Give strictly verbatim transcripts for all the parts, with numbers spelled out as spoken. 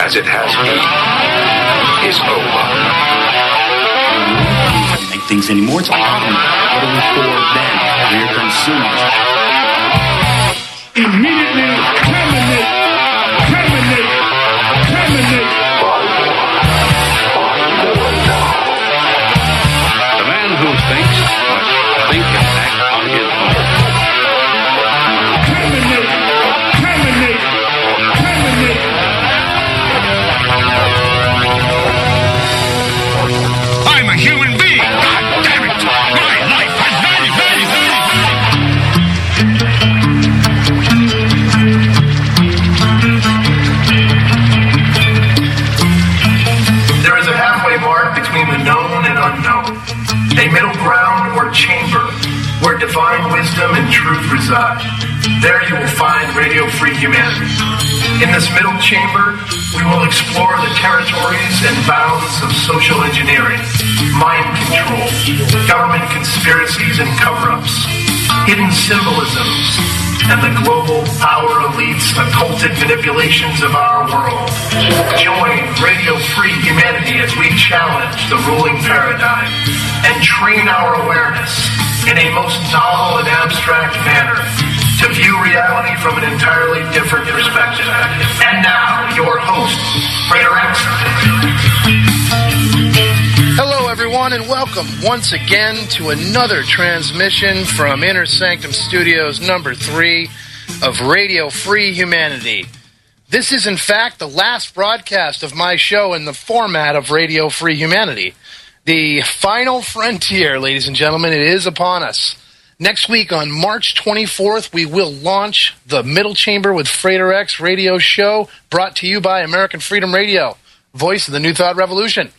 as it has been, is over. Can't make things anymore. It's like, what are we for then? Here comes soon. Immediately terminate, terminate, terminate. The man who thinks must think and act on his own. Terminate, terminate, terminate. I'm a human being. God damn it! My life has value, value, value, value. There is a halfway mark between the known and unknown, a middle ground or chamber where divine wisdom and truth reside. There you will find Radio Free Humanity. In this middle chamber, we will explore the territories and bounds of social engineering, mind control, government conspiracies and cover-ups, hidden symbolisms, and the global power elites' occulted manipulations of our world. Join Radio Free Humanity as we challenge the ruling paradigm and train our awareness in a most novel and abstract manner to view reality from an entirely different perspective. And now, your host, Frater X. Hello, everyone, and welcome once again to another transmission from Inner Sanctum Studios number three of Radio Free Humanity. This is, in fact, the last broadcast of my show in the format of Radio Free Humanity. The final frontier, ladies and gentlemen, it is upon us. Next week on March twenty-fourth, we will launch the Middle Chamber with Frater X radio show brought to you by American Freedom Radio, voice of the New Thought Revolution.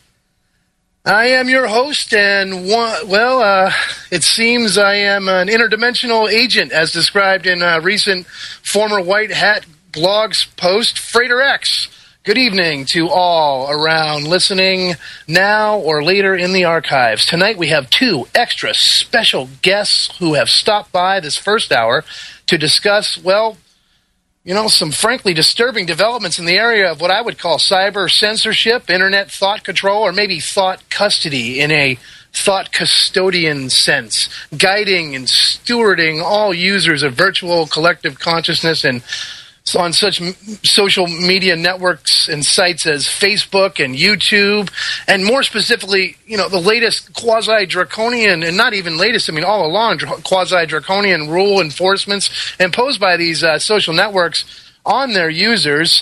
I am your host, and, one, well, uh, it seems I am an interdimensional agent, as described in a recent former White Hat blogs post, Frater X. Good evening to all around listening now or later in the archives. Tonight we have two extra special guests who have stopped by this first hour to discuss, well, you know, some frankly disturbing developments in the area of what I would call cyber censorship, internet thought control, or maybe thought custody in a thought custodian sense, guiding and stewarding all users of virtual collective consciousness and on such social media networks and sites as Facebook and YouTube, and more specifically, you know, the latest quasi-draconian, and not even latest, I mean all along, quasi-draconian rule enforcements imposed by these uh, social networks on their users.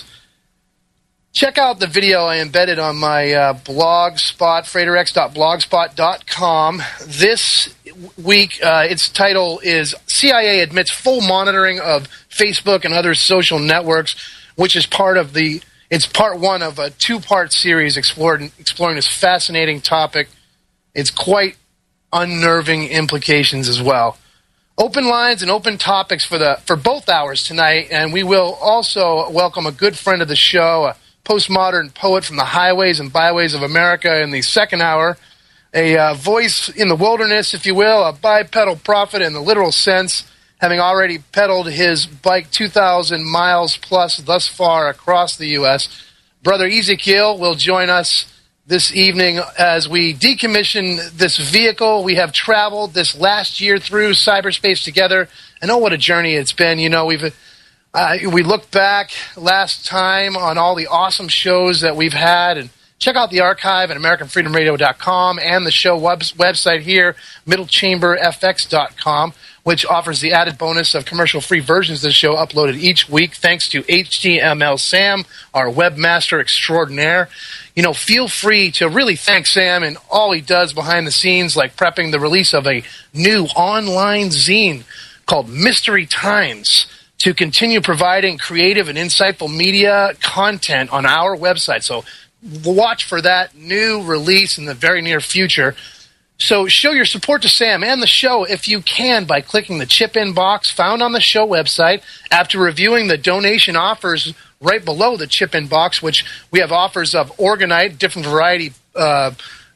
Check out the video I embedded on my uh, blog spot, frater x dot blogspot dot com. This week, uh, its title is C I A Admits Full Monitoring of Facebook and Other Social Networks, which is part of the, it's part one of a two-part series explored, exploring this fascinating topic. It's quite unnerving implications as well. Open lines and open topics for the for both hours tonight, and we will also welcome a good friend of the show, a postmodern poet from the highways and byways of America in the second hour, a uh, voice in the wilderness, if you will, a bipedal prophet in the literal sense, having already pedaled his bike two thousand miles plus thus far across the U S Brother Ezekiel will join us this evening as we decommission this vehicle. We have traveled this last year through cyberspace together, and oh, what a journey it's been. You know, we've uh, we looked back last time on all the awesome shows that we've had, and check out the archive at american freedom radio dot com and the show web- website here, middle chamber f x dot com, which offers the added bonus of commercial-free versions of the show uploaded each week, thanks to H T M L Sam, our webmaster extraordinaire. You know, feel free to really thank Sam and all he does behind the scenes, like prepping the release of a new online zine called Mystery Times to continue providing creative and insightful media content on our website. So watch for that new release in the very near future. So show your support to Sam and the show if you can by clicking the chip-in box found on the show website. After reviewing the donation offers right below the chip-in box, which we have offers of Orgonite, different variety uh,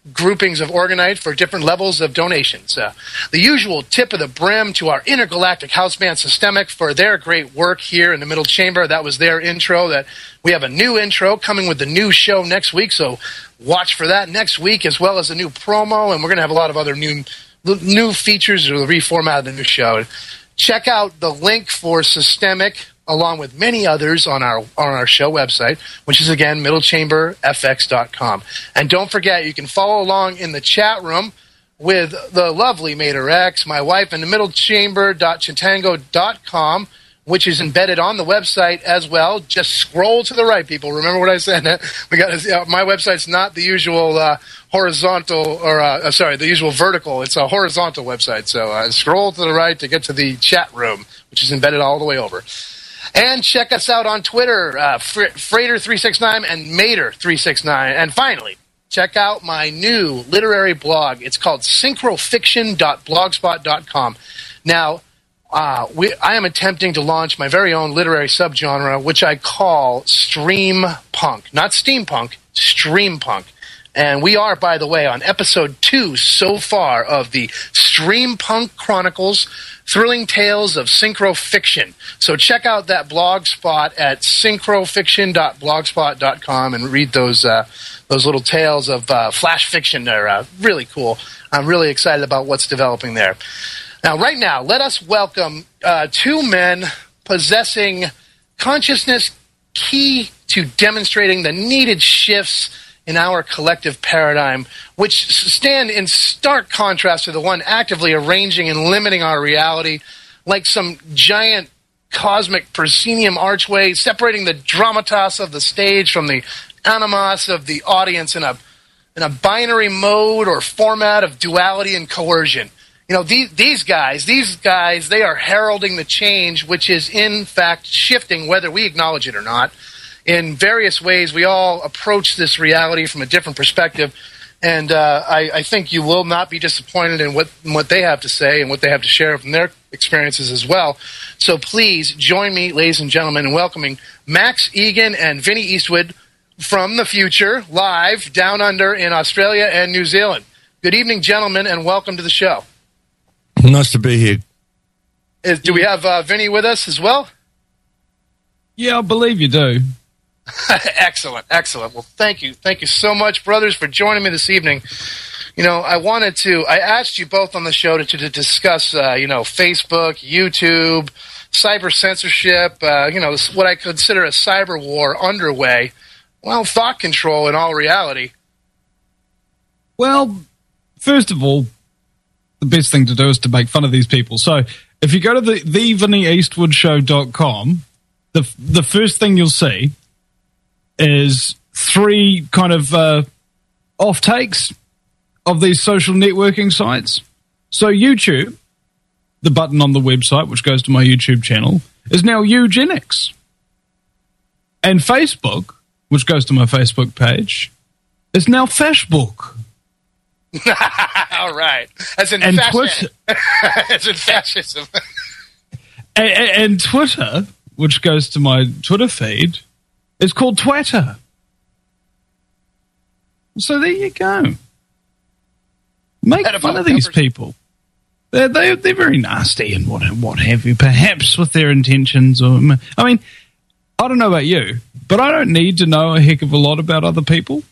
groupings of Organite for different levels of donations. Uh, the usual tip of the brim to our intergalactic house band Systemic for their great work here in the Middle Chamber. That was their intro. That we have a new intro coming with the new show next week, so watch for that next week, as well as a new promo, and we're going to have a lot of other new new features or the reformat of the new show. Check out the link for Systemic, along with many others, on our on our show website, which is, again, middle chamber f x dot com. And don't forget, you can follow along in the chat room with the lovely Mater X, my wife, and the middle chamber dot chitango dot com, which is embedded on the website as well. Just scroll to the right, people. Remember what I said? We got uh, my website's not the usual uh, horizontal, or uh, uh, sorry, the usual vertical. It's a horizontal website. So uh, scroll to the right to get to the chat room, which is embedded all the way over. And check us out on Twitter, uh, Freighter three sixty-nine and Mater three sixty-nine. And finally, check out my new literary blog. It's called synchrofiction dot blogspot dot com. Now, uh, we, I am attempting to launch my very own literary subgenre, which I call stream punk. Not steampunk, stream punk. And we are, by the way, on episode two so far of the Stream Punk Chronicles, Thrilling Tales of Synchrofiction. So check out that blog spot at synchrofiction dot blogspot dot com and read those uh, those little tales of uh, flash fiction. They're uh, really cool. I'm really excited about what's developing there. Now, right now, let us welcome uh, two men possessing consciousness key to demonstrating the needed shifts in our collective paradigm, which stand in stark contrast to the one actively arranging and limiting our reality, like some giant cosmic proscenium archway separating the dramatas of the stage from the animos of the audience in a in a binary mode or format of duality and coercion. You know, these, these guys, these guys, they are heralding the change, which is in fact shifting, whether we acknowledge it or not. In various ways, we all approach this reality from a different perspective, and uh, I, I think you will not be disappointed in what, in what they have to say and what they have to share from their experiences as well. So please join me, ladies and gentlemen, in welcoming Max Egan and Vinny Eastwood from the future, live down under in Australia and New Zealand. Good evening, gentlemen, and welcome to the show. Nice to be here. Is, do we have uh, Vinny with us as well? Yeah, I believe you do. Excellent, excellent. Well, thank you. Thank you so much, brothers, for joining me this evening. You know, I wanted to, I asked you both on the show to, to discuss, uh, you know, Facebook, YouTube, cyber censorship, uh, you know, what I consider a cyber war underway. Well, thought control in all reality. Well, first of all, the best thing to do is to make fun of these people. So if you go to the, the vinny eastwood show dot com, the, the first thing you'll see is three kind of uh, off-takes of these social networking sites. So YouTube, the button on the website, which goes to my YouTube channel, is now eugenics. And Facebook, which goes to my Facebook page, is now Fashbook. All right. As in and fascism. Twitter, As in fascism. and, and Twitter, which goes to my Twitter feed, is called Twitter. So there you go. Make fun of these people. They're, they're, they're very nasty and what, what have you, perhaps with their intentions. Or I mean, I don't know about you, but I don't need to know a heck of a lot about other people.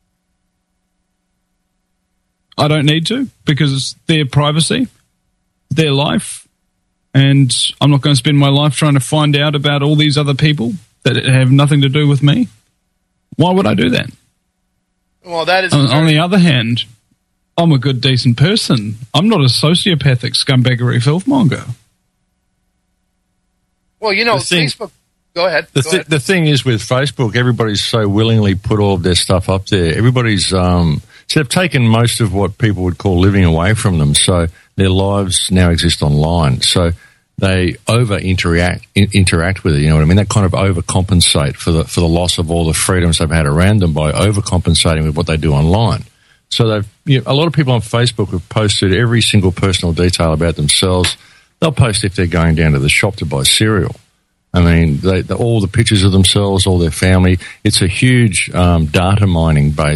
I don't need to, because it's their privacy, their life, and I'm not going to spend my life trying to find out about all these other people that have nothing to do with me. Why would I do that? Well, that is... On, on the other hand, I'm a good, decent person. I'm not a sociopathic scumbaggery filthmonger. Well, you know, thing, Facebook... Go ahead. The, Go th- ahead. the thing is with Facebook, everybody's so willingly put all of their stuff up there. Everybody's... Um, so they've taken most of what people would call living away from them. So their lives now exist online. So they over interact in, interact with it. You know what I mean? They kind of overcompensate for the for the loss of all the freedoms they've had around them by overcompensating with what they do online. So they've you know, a lot of people on Facebook have posted every single personal detail about themselves. They'll post if they're going down to the shop to buy cereal. I mean, they, they, all the pictures of themselves, all their family. It's a huge um, data mining base for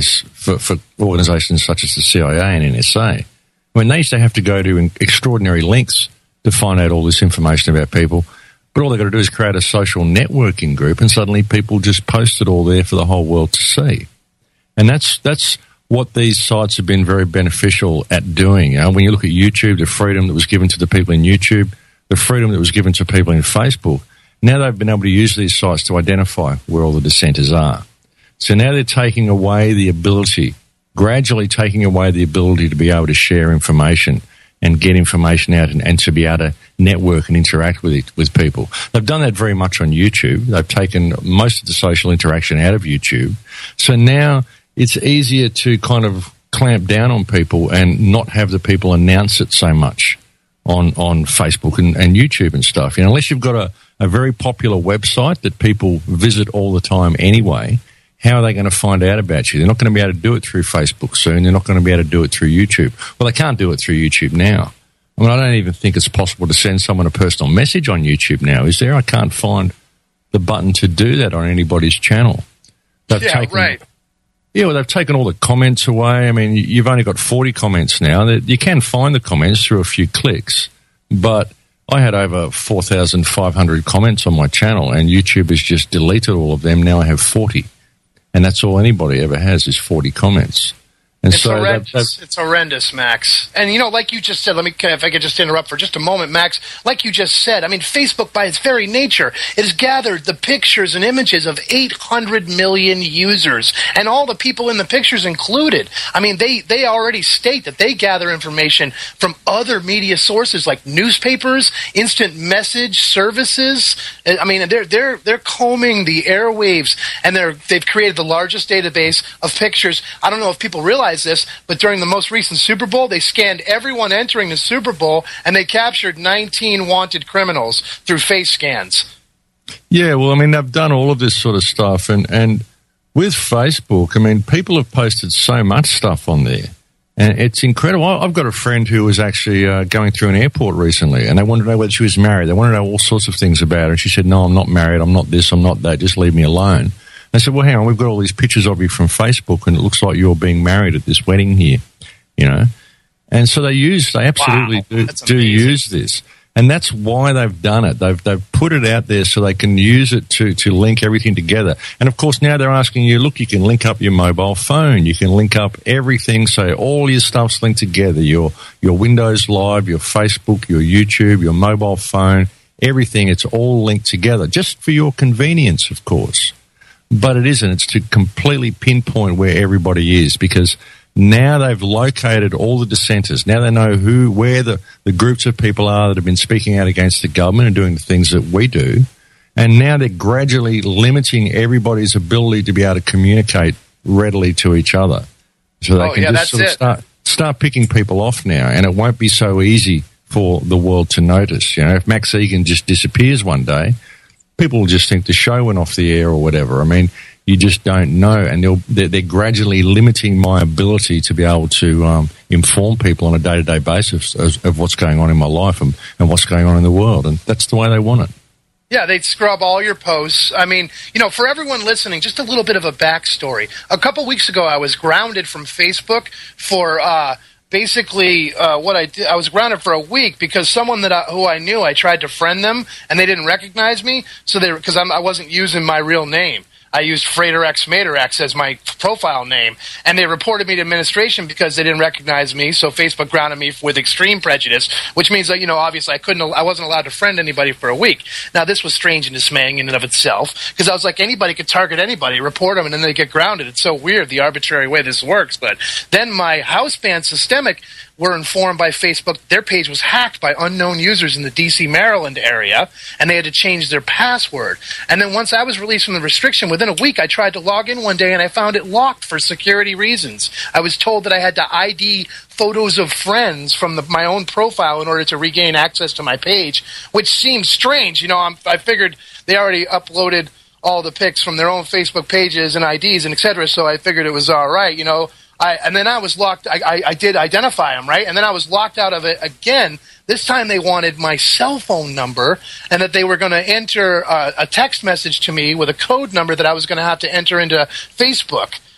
for, for organisations such as the C I A and N S A. I mean, they used to have to go to extraordinary lengths to find out all this information about people, but all they've got to do is create a social networking group, and suddenly people just post it all there for the whole world to see. And that's that's what these sites have been very beneficial at doing. You know, when you look at YouTube, the freedom that was given to the people in YouTube, the freedom that was given to people in Facebook, now they've been able to use these sites to identify where all the dissenters are. So now they're taking away the ability, gradually taking away the ability to be able to share information and get information out and, and to be able to network and interact with it, with people. They've done that very much on YouTube. They've taken most of the social interaction out of YouTube. So now it's easier to kind of clamp down on people and not have the people announce it so much on, on Facebook and, and YouTube and stuff. You know, unless you've got a, a very popular website that people visit all the time anyway, how are they going to find out about you? They're not going to be able to do it through Facebook soon. They're not going to be able to do it through YouTube. Well, they can't do it through YouTube now. I mean, I don't even think it's possible to send someone a personal message on YouTube now, is there? I can't find the button to do that on anybody's channel. They've yeah, taken, right. Yeah, well, they've taken all the comments away. I mean, you've only got forty comments now. You can find the comments through a few clicks, but I had over four thousand five hundred comments on my channel, and YouTube has just deleted all of them. Now I have forty. And that's all anybody ever has is forty comments. And it's so horrendous. That, that, it's horrendous, Max. And, you know, like you just said, let me, if I could just interrupt for just a moment, Max, like you just said, I mean, Facebook, by its very nature, it has gathered the pictures and images of eight hundred million users, and all the people in the pictures included. I mean, they, they already state that they gather information from other media sources like newspapers, instant message services. I mean, they're, they're, they're combing the airwaves, and they're, they've created the largest database of pictures. I don't know if people realize this, but during the most recent Super Bowl, they scanned everyone entering the Super Bowl, and they captured nineteen wanted criminals through face scans. Yeah, well, I mean, they've done all of this sort of stuff, and, and with Facebook, I mean, people have posted so much stuff on there, and it's incredible. I've got a friend who was actually uh, going through an airport recently, and they wanted to know whether she was married. They wanted to know all sorts of things about her, and she said, no, I'm not married, I'm not this, I'm not that, just leave me alone. I said, well, hang on, we've got all these pictures of you from Facebook, and it looks like you're being married at this wedding here, you know. And so they use, they absolutely wow, do, do use this. And that's why they've done it. They've they've put it out there so they can use it to, to link everything together. And, of course, now they're asking you, look, you can link up your mobile phone. You can link up everything, so all your stuff's linked together, your your Windows Live, your Facebook, your YouTube, your mobile phone, everything. It's all linked together, just for your convenience, of course. But it isn't. It's to completely pinpoint where everybody is, because now they've located all the dissenters. Now they know who, where the, the groups of people are that have been speaking out against the government and doing the things that we do. And now they're gradually limiting everybody's ability to be able to communicate readily to each other. So they oh, can yeah, just sort of it. start, start picking people off now, and it won't be so easy for the world to notice. You know, if Max Egan just disappears one day, people will just think the show went off the air or whatever. I mean, you just don't know, and they're, they're gradually limiting my ability to be able to um, inform people on a day-to-day basis of, of what's going on in my life and, and what's going on in the world, and that's the way they want it. Yeah, they'd scrub all your posts. I mean, you know, for everyone listening, just a little bit of a backstory. A couple weeks ago, I was grounded from Facebook for uh, basically uh, what I did. I was grounded for a week because someone that I, who I knew, I tried to friend them, and they didn't recognize me, so they because I wasn't using my real name. I used Frater X Mater X as my profile name, and they reported me to administration because they didn't recognize me. So Facebook grounded me with extreme prejudice, which means that, you know, obviously I couldn't, I wasn't allowed to friend anybody for a week. Now this was strange and dismaying in and of itself, because I was like, anybody could target anybody, report them, and then they get grounded. It's so weird the arbitrary way this works. But then my house band Systemic were informed by Facebook their page was hacked by unknown users in the D C, Maryland area, and they had to change their password. And then once I was released from the restriction, within a week I tried to log in one day and I found it locked for security reasons. I was told that I had to I D photos of friends from the, my own profile in order to regain access to my page, which seems strange. You know, I'm, I figured they already uploaded all the pics from their own Facebook pages and I Ds and et cetera, so I figured it was all right, you know. I, and then I was locked. I, I, I did identify them, right? And then I was locked out of it again. This time they wanted my cell phone number, and that they were going to enter uh, a text message to me with a code number that I was going to have to enter into Facebook.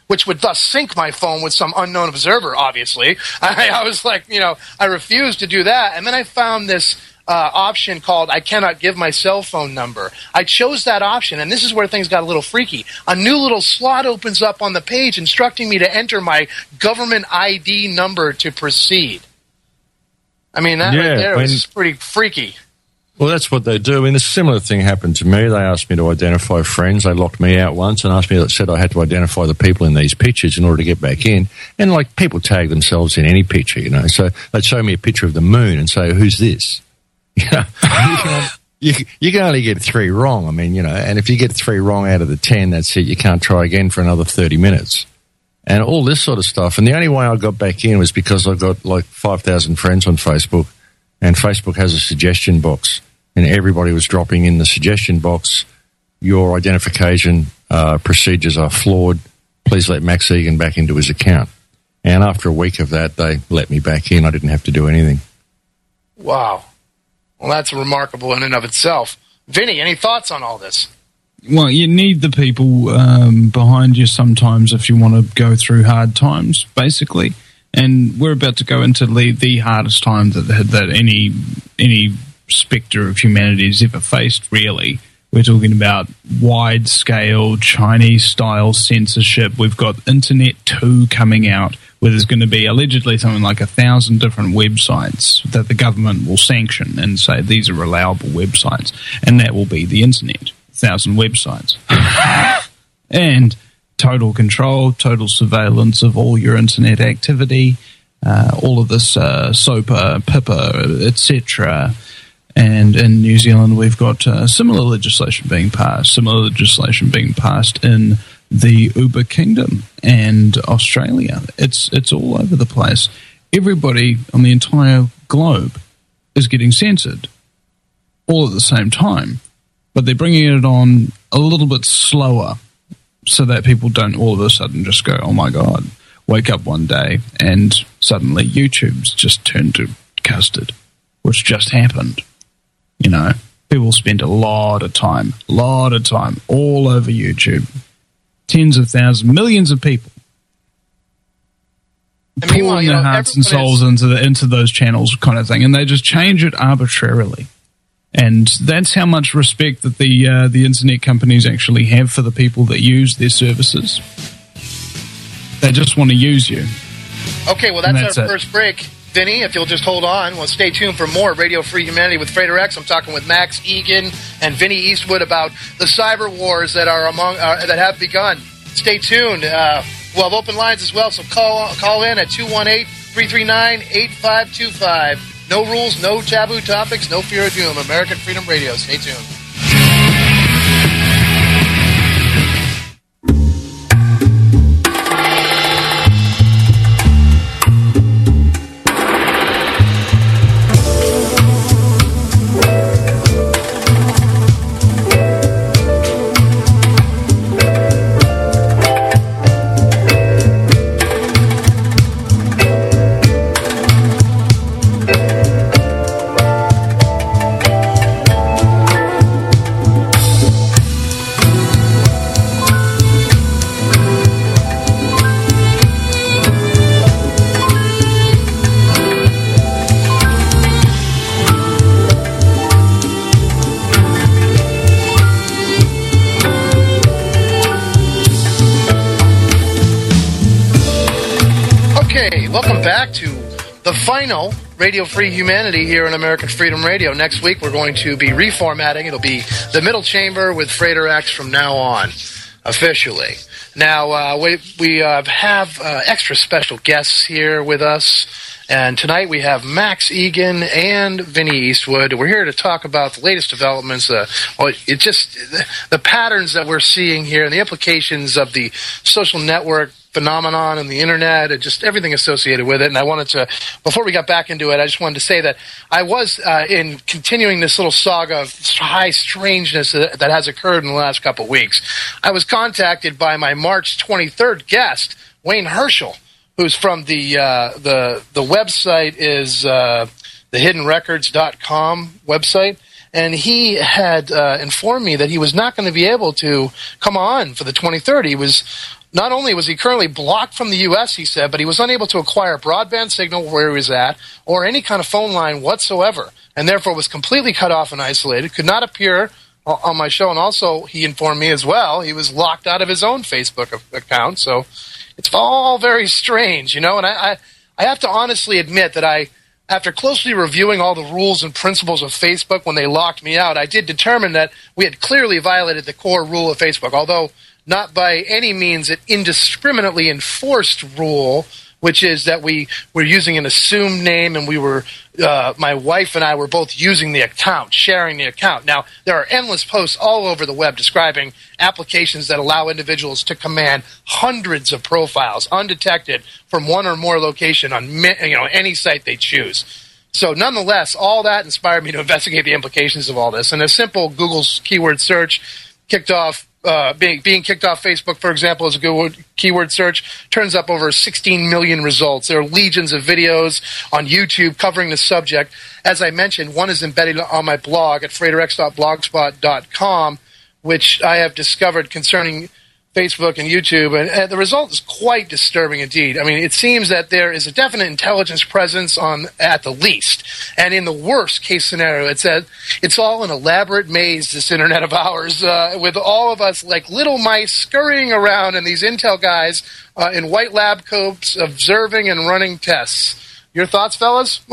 which would thus sync my phone with some unknown observer, obviously. I, I was like, you know, I refused to do that. And then I found this uh, option called I cannot give my cell phone number. I chose that option, and this is where things got a little freaky. A new little slot opens up on the page instructing me to enter my government I D number to proceed. I mean, that Yeah, right there when- was pretty freaky. Well, that's what they do. I mean, a similar thing happened to me. They asked me to identify friends. They locked me out once and asked me, said I had to identify the people in these pictures in order to get back in. And, like, people tag themselves in any picture, you know. So they'd show me a picture of the moon and say, who's this? You know, you, can, you, you can only get three wrong. I mean, you know, and if you get three wrong out of the ten, that's it. You can't try again for another thirty minutes. And all this sort of stuff. And the only way I got back in was because I got, like, five thousand friends on Facebook, and Facebook has a suggestion box. And everybody was dropping in the suggestion box, your identification uh, procedures are flawed. Please let Max Egan back into his account. And after a week of that, they let me back in. I didn't have to do anything. Wow. Well, that's remarkable in and of itself. Vinny, any thoughts on all this? Well, you need the people um, behind you sometimes if you want to go through hard times, basically. And we're about to go into the, the hardest time that that any any spectre of humanity has ever faced, really. We're talking about wide-scale Chinese-style censorship. We've got Internet two coming out, where there's going to be allegedly something like a thousand different websites that the government will sanction and say these are allowable websites, and that will be the Internet, a thousand websites. And total control, total surveillance of all your Internet activity, uh, all of this uh, SOPA, PIPA, et cetera. And in New Zealand, we've got uh, similar legislation being passed, similar legislation being passed in the Uber Kingdom and Australia. It's it's all over the place. Everybody on the entire globe is getting censored all at the same time, but they're bringing it on a little bit slower so that people don't all of a sudden just go, oh my God, wake up one day and suddenly YouTube's just turned to custard, which just happened. You know, people spend a lot of time, a lot of time all over YouTube. Tens of thousands, millions of people And meanwhile, pouring you their know, hearts and everyone souls is- into the into those channels, kind of thing, and they just change it arbitrarily. And that's how much respect that the uh, the internet companies actually have for the people that use their services. They just want to use you. Okay, well, And that's, that's our it. first break. Vinny, if you'll just hold on, well, stay tuned for more Radio Free Humanity with Frater X. I'm talking with Max Egan and Vinny Eastwood about the cyber wars that are among uh, that have begun. Stay tuned. Uh, we'll have open lines as well, so call call in at two one eight, three three nine, eight five two five. No rules, no taboo topics, no fear of doom. American Freedom Radio. Stay tuned. Okay, welcome back to the final Radio Free Humanity here on American Freedom Radio. Next week we're going to be reformatting. It'll be the Middle Chamber with Frater X from now on, officially. Now, uh, we, we uh, have uh, extra special guests here with us, and tonight we have Max Egan and Vinny Eastwood. We're here to talk about the latest developments, uh, well, it just the, the patterns that we're seeing here and the implications of the social network phenomenon and the internet and just everything associated with it. And I wanted to, before we got back into it, I just wanted to say that I was uh, in continuing this little saga of high strangeness that, that has occurred in the last couple of weeks. I was contacted by my March twenty-third guest, Wayne Herschel, who's from the uh, the the website is uh, the hidden records dot com website. and he had uh, informed me that he was not going to be able to come on for the twenty-third. He was not only was he currently blocked from the U S, he said, but he was unable to acquire broadband signal where he was at or any kind of phone line whatsoever, and therefore was completely cut off and isolated, could not appear on my show. And also, he informed me as well, he was locked out of his own Facebook account. So it's all very strange, you know, and I, I, I have to honestly admit that I, after closely reviewing all the rules and principles of Facebook when they locked me out, I did determine that we had clearly violated the core rule of Facebook, although not by any means an indiscriminately enforced rule, which is that we were using an assumed name, and we were, uh, my wife and I were both using the account, sharing the account. Now, there are endless posts all over the web describing applications that allow individuals to command hundreds of profiles undetected from one or more location on you know any site they choose. So nonetheless, all that inspired me to investigate the implications of all this. And a simple Google's keyword search kicked off Uh, being, being kicked off Facebook, for example, as a Google keyword search, turns up over sixteen million results. There are legions of videos on YouTube covering the subject. As I mentioned, one is embedded on my blog at frater x dot blogspot dot com, which I have discovered concerning Facebook and YouTube, and, and the result is quite disturbing indeed. I mean, it seems that there is a definite intelligence presence on at the least, and in the worst case scenario, it says it's all an elaborate maze, this internet of ours, uh, with all of us like little mice scurrying around and these intel guys uh, in white lab coats observing and running tests. Your thoughts, fellas?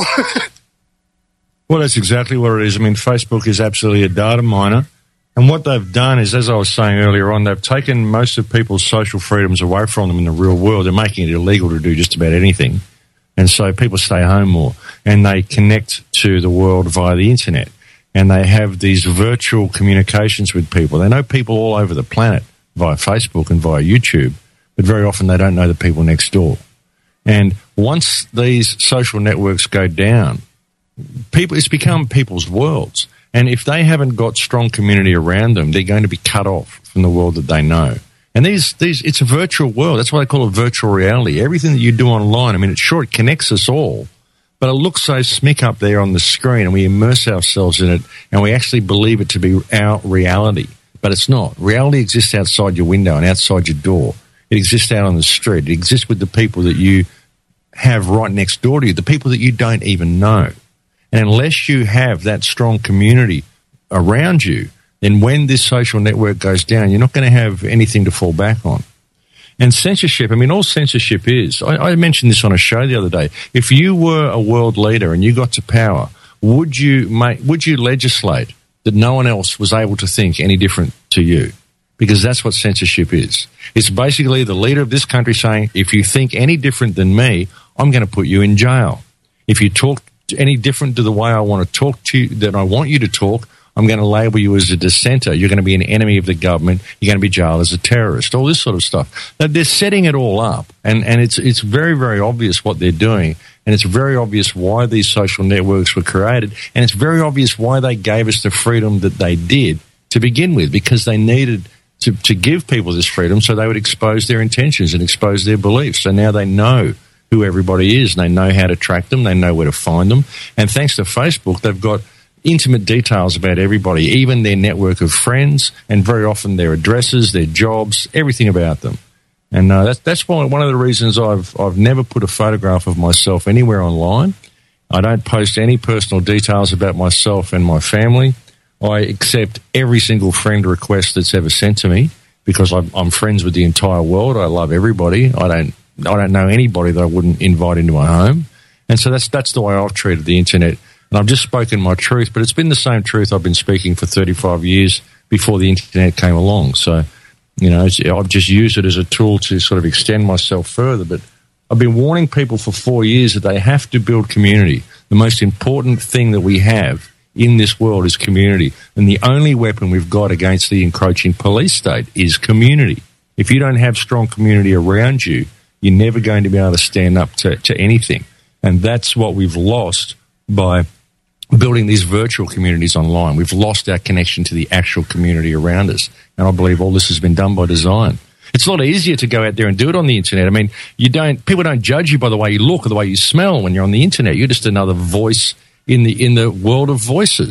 Well, that's exactly what it is. I mean, Facebook is absolutely a data miner. And what they've done is, as I was saying earlier on, they've taken most of people's social freedoms away from them in the real world. They're making it illegal to do just about anything. And so people stay home more. And they connect to the world via the internet. And they have these virtual communications with people. They know people all over the planet via Facebook and via YouTube. But very often they don't know the people next door. And once these social networks go down, people it's become people's worlds. And if they haven't got strong community around them, they're going to be cut off from the world that they know. And these, these, it's a virtual world. That's why they call it virtual reality. Everything that you do online, I mean, it sure it connects us all, but it looks so smick up there on the screen, and we immerse ourselves in it, and we actually believe it to be our reality. But it's not. Reality exists outside your window and outside your door. It exists out on the street. It exists with the people that you have right next door to you, the people that you don't even know. And unless you have that strong community around you, then when this social network goes down, you're not going to have anything to fall back on. And censorship, I mean, all censorship is, I, I mentioned this on a show the other day. If you were a world leader and you got to power, would you make, would you legislate that no one else was able to think any different to you? Because that's what censorship is. It's basically the leader of this country saying, if you think any different than me, I'm going to put you in jail. If you talk any different to the way I want to talk to you, that I want you to talk, I'm going to label you as a dissenter. You're going to be an enemy of the government. You're going to be jailed as a terrorist, all this sort of stuff. They're setting it all up, and, and it's it's very, very obvious what they're doing, and it's very obvious why these social networks were created, and it's very obvious why they gave us the freedom that they did to begin with, because they needed to, to give people this freedom so they would expose their intentions and expose their beliefs. So now they know who everybody is, and they know how to track them, they know where to find them. And thanks to Facebook, they've got intimate details about everybody, even their network of friends, and very often their addresses, their jobs, everything about them. And uh, that's that's why one of the reasons I've I've never put a photograph of myself anywhere online. I don't post any personal details about myself and my family. I accept every single friend request that's ever sent to me because I'm, I'm friends with the entire world. I love everybody. I don't. I don't know anybody that I wouldn't invite into my home. And so that's that's the way I've treated the internet. And I've just spoken my truth, but it's been the same truth I've been speaking for thirty-five years before the internet came along. So, you know, I've just used it as a tool to sort of extend myself further. But I've been warning people for four years that they have to build community. The most important thing that we have in this world is community. And the only weapon we've got against the encroaching police state is community. If you don't have strong community around you, you're never going to be able to stand up to, to anything. And that's what we've lost by building these virtual communities online. We've lost our connection to the actual community around us. And I believe all this has been done by design. It's a lot easier to go out there and do it on the internet. I mean, you don't, people don't judge you by the way you look or the way you smell when you're on the internet. You're just another voice in the, in the world of voices.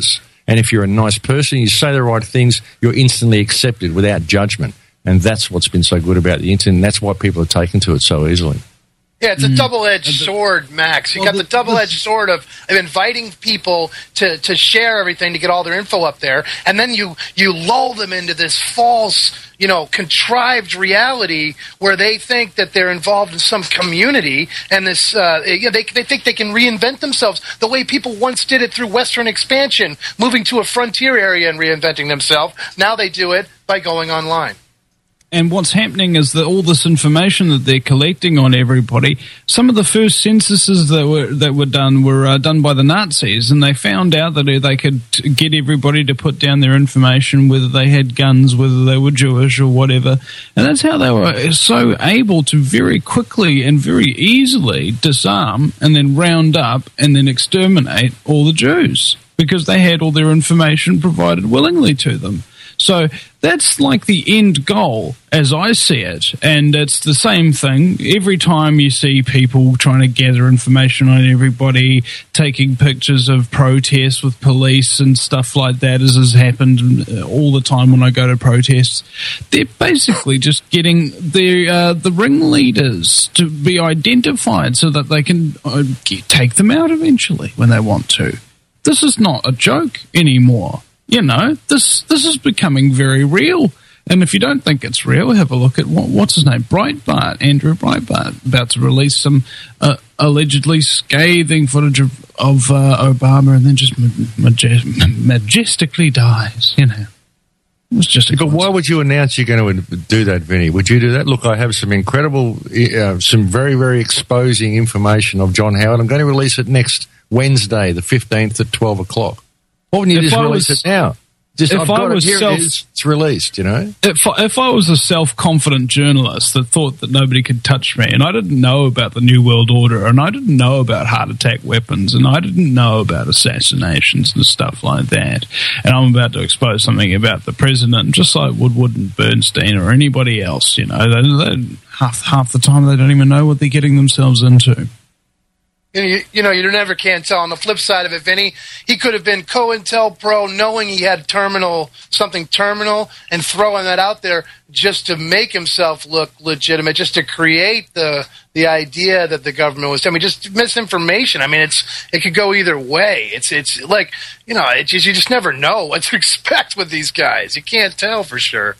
And if you're a nice person, you say the right things, you're instantly accepted without judgment. And that's what's been so good about the internet, and that's why people are taken to it so easily. Yeah, it's a double-edged sword, Max. You Well, got the the- double-edged sword of, of inviting people to, to share everything to get all their info up there, and then you, you lull them into this false, you know, contrived reality where they think that they're involved in some community, and this uh, you know, they they think they can reinvent themselves the way people once did it through Western expansion, moving to a frontier area and reinventing themselves. Now they do it by going online. And what's happening is that all this information that they're collecting on everybody, some of the first censuses that were that were done were uh, done by the Nazis, and they found out that they could get everybody to put down their information, whether they had guns, whether they were Jewish or whatever. And that's how they were so able to very quickly and very easily disarm and then round up and then exterminate all the Jews, because they had all their information provided willingly to them. So that's like the end goal, as I see it. And it's the same thing. Every time you see people trying to gather information on everybody, taking pictures of protests with police and stuff like that, as has happened all the time when I go to protests, they're basically just getting the, uh, the ringleaders to be identified so that they can uh, get, take them out eventually when they want to. This is not a joke anymore. You know, this this is becoming very real. And if you don't think it's real, have a look at what, what's his name, Breitbart, Andrew Breitbart, about to release some uh, allegedly scathing footage of, of uh, Obama, and then just maje- majestically dies. You know, it was just. A But why would you announce you're going to do that, Vinny? Would you do that? Look, I have some incredible, uh, some very, very exposing information of John Howard. I'm going to release it next Wednesday, the fifteenth at twelve o'clock. Why wouldn't you If just I release was- it now? Just, if I've I got was it, here self- it is. It's released, you know? If, if I was a self-confident journalist that thought that nobody could touch me, and I didn't know about the New World Order, and I didn't know about heart attack weapons, and I didn't know about assassinations and stuff like that, and I'm about to expose something about the president, just like Woodward and Bernstein or anybody else, you know, they, they, half, half the time they don't even know what they're getting themselves into. You know, you, you know, you never can tell. On the flip side of it, Vinny, he could have been COINTELPRO knowing he had terminal, something terminal, and throwing that out there just to make himself look legitimate, just to create the the idea that the government was. I mean, just misinformation. I mean, it's it could go either way. It's it's like, you know, it just, you just never know what to expect with these guys. You can't tell for sure.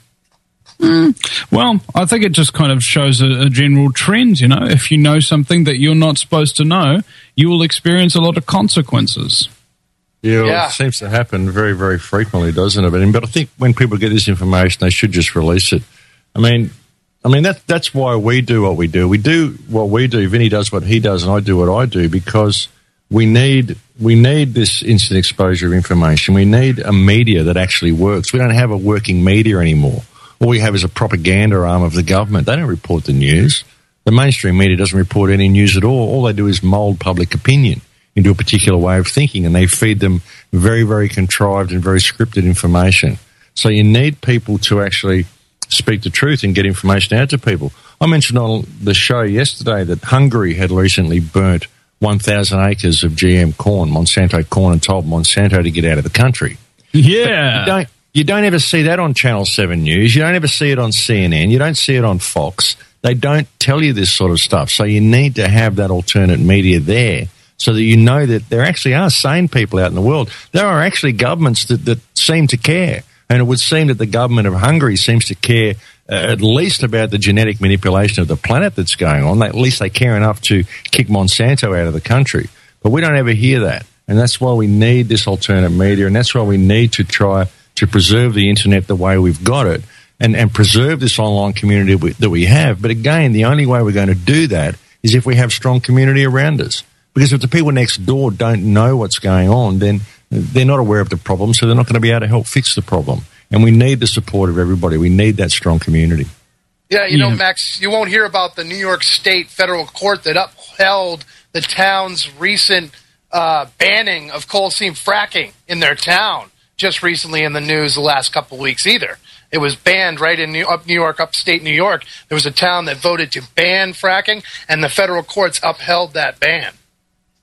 Mm. Well, I think it just kind of shows a, a general trend, you know. If you know something that you're not supposed to know, you will experience a lot of consequences. Yeah, well, Yeah. it seems to happen very, very frequently, doesn't it? But, but I think when people get this information, they should just release it. I mean, I mean that that's why we do what we do. We do what we do. Vinny does what he does, and I do what I do, because we need we need this instant exposure of information. We need a media that actually works. We don't have a working media anymore. All we have is a propaganda arm of the government. They don't report the news. The mainstream media doesn't report any news at all. All they do is mould public opinion into a particular way of thinking, and they feed them very, very contrived and very scripted information. So you need people to actually speak the truth and get information out to people. I mentioned on the show yesterday that Hungary had recently burnt one thousand acres of G M corn, Monsanto corn, and told Monsanto to get out of the country. Yeah. You don't, you don't ever see that on Channel seven News. You don't ever see it on C N N. You don't see it on Fox. They don't tell you this sort of stuff. So you need to have that alternate media there so that you know that there actually are sane people out in the world. There are actually governments that, that seem to care. And it would seem that the government of Hungary seems to care uh, at least about the genetic manipulation of the planet that's going on. At least they care enough to kick Monsanto out of the country. But we don't ever hear that. And that's why we need this alternate media, and that's why we need to try to preserve the internet the way we've got it and, and preserve this online community we, that we have. But again, the only way we're going to do that is if we have strong community around us. Because if the people next door don't know what's going on, then they're not aware of the problem, so they're not going to be able to help fix the problem. And we need the support of everybody. We need that strong community. Yeah, you know, Yeah. Max, you won't hear about the New York State federal court that upheld the town's recent uh, banning of coal seam fracking in their town just recently in the news the last couple of weeks either. It was banned right in New, up New York, upstate New York. There was a town that voted to ban fracking, and the federal courts upheld that ban.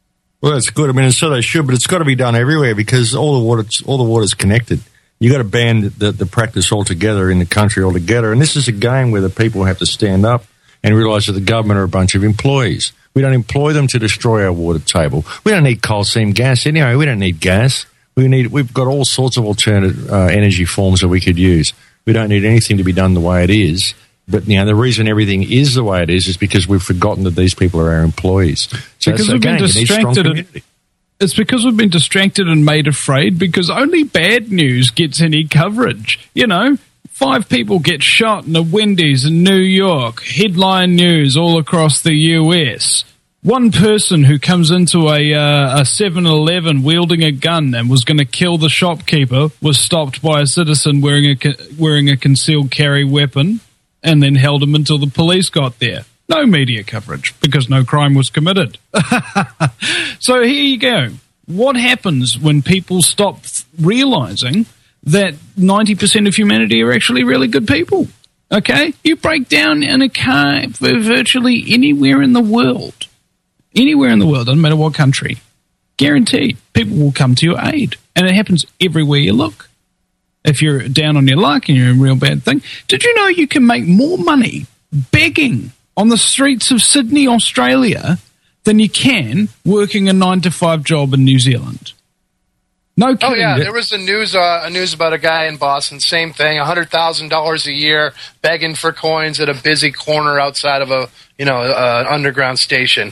Well, that's good. I mean, so they should, but it's got to be done everywhere because all the water, all the water's connected. You got to ban the, the practice altogether in the country altogether. And this is a game where the people have to stand up and realise that the government are a bunch of employees. We don't employ them to destroy our water table. We don't need coal seam gas anyway. We don't need gas. We need. We've got all sorts of alternative uh, energy forms that we could use. We don't need anything to be done the way it is. But, you know, the reason everything is the way it is is because we've forgotten that these people are our employees. So because so we've again, been distracted. And, it's because we've been distracted and made afraid because only bad news gets any coverage. You know, five people get shot in a Wendy's in New York. Headline news all across the U S. One person who comes into a uh, a seven eleven wielding a gun and was going to kill the shopkeeper was stopped by a citizen wearing a wearing a concealed carry weapon and then held him until the police got there. No media coverage because no crime was committed. So here you go. What happens when people stop realizing that ninety percent of humanity are actually really good people? Okay? You break down in a car virtually anywhere in the world. Anywhere in the world, doesn't matter what country. Guaranteed, people will come to your aid. And it happens everywhere you look. If you're down on your luck and you're in a real bad thing, did you know you can make more money begging on the streets of Sydney, Australia, than you can working a nine to five job in New Zealand? No kidding. Oh yeah, there was a news uh, a news about a guy in Boston. Same thing, a hundred thousand dollars a year begging for coins at a busy corner outside of a you know uh, underground station.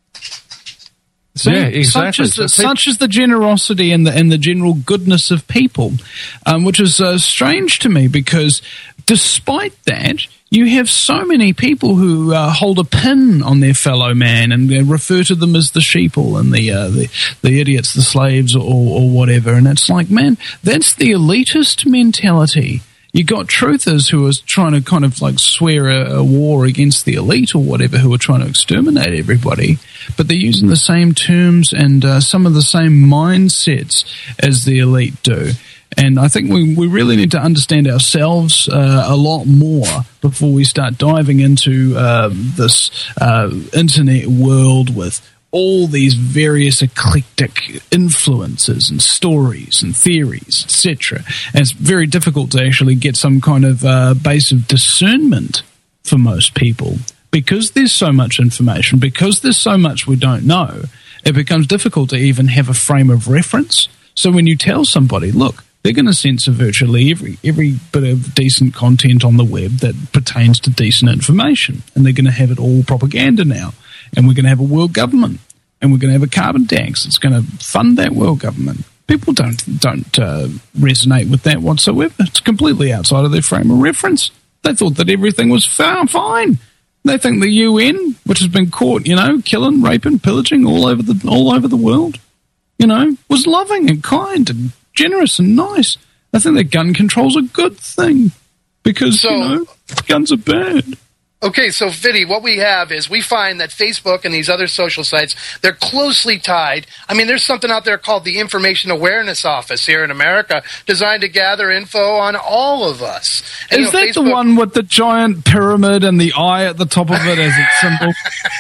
See, yeah, exactly. Such is, such is the generosity and the and the general goodness of people, um, which is uh, strange to me because despite that, you have so many people who uh, hold a pin on their fellow man and uh, refer to them as the sheeple and the, uh, the the idiots, the slaves, or, or whatever. And it's like, man, that's the elitist mentality. You got truthers who are trying to kind of like swear a, a war against the elite or whatever, who are trying to exterminate everybody, but they're using the same terms and uh, some of the same mindsets as the elite do. And I think we, we really need to understand ourselves uh, a lot more before we start diving into uh, this uh, internet world with all these various eclectic influences and stories and theories, et cetera. And it's very difficult to actually get some kind of uh, base of discernment for most people. Because there's so much information, because there's so much we don't know, it becomes difficult to even have a frame of reference. So when you tell somebody, look, they're going to censor virtually every every bit of decent content on the web that pertains to decent information. And they're going to have it all propaganda now. And we're going to have a world government. And we're going to have a carbon tax that's going to fund that world government. People don't don't uh, resonate with that whatsoever. It's completely outside of their frame of reference. They thought that everything was fine. They think the U N, which has been caught, you know, killing, raping, pillaging all over the all over the world, you know, was loving and kind and generous and nice. I think that gun control's a good thing because, so, you know, guns are bad. Okay, so Vinny, what we have is we find that Facebook and these other social sites, they're closely tied. I mean, there's something out there called the Information Awareness Office here in America designed to gather info on all of us. And, is you know, that Facebook- the one with the giant pyramid and the eye at the top of it as its symbol?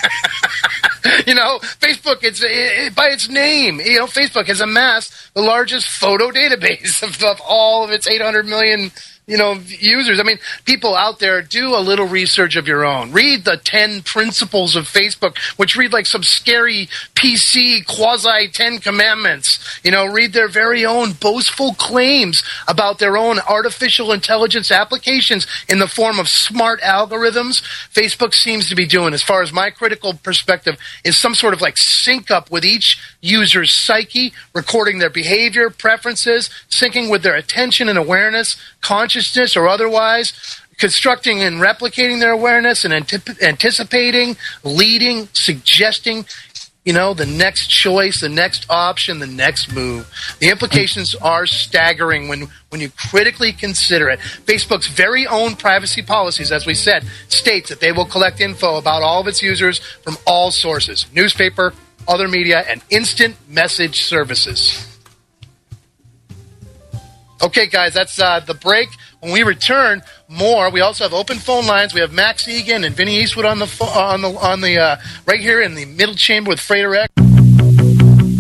You know, Facebook, it's it, by its name, you know, Facebook has amassed the largest photo database of, of all of its eight hundred million you know, users. I mean, people out there, do a little research of your own. Read the ten principles of Facebook, which read like some scary P C quasi Ten Commandments. You know, read their very own boastful claims about their own artificial intelligence applications in the form of smart algorithms. Facebook seems to be doing, as far as my critical perspective, is some sort of like sync up with each user's psyche, recording their behavior, preferences, syncing with their attention and awareness, consciousness or otherwise, constructing and replicating their awareness and antip- anticipating, leading, suggesting, you know, the next choice, the next option, the next move. The implications are staggering when, when you critically consider it. Facebook's very own privacy policies, as we said, states that they will collect info about all of its users from all sources, newspaper, other media, and instant message services. Okay, guys, that's uh, the break. When we return, more. We also have open phone lines. We have Max Egan and Vinny Eastwood on the fo- on the on the uh, right here in the middle chamber with Freighter X.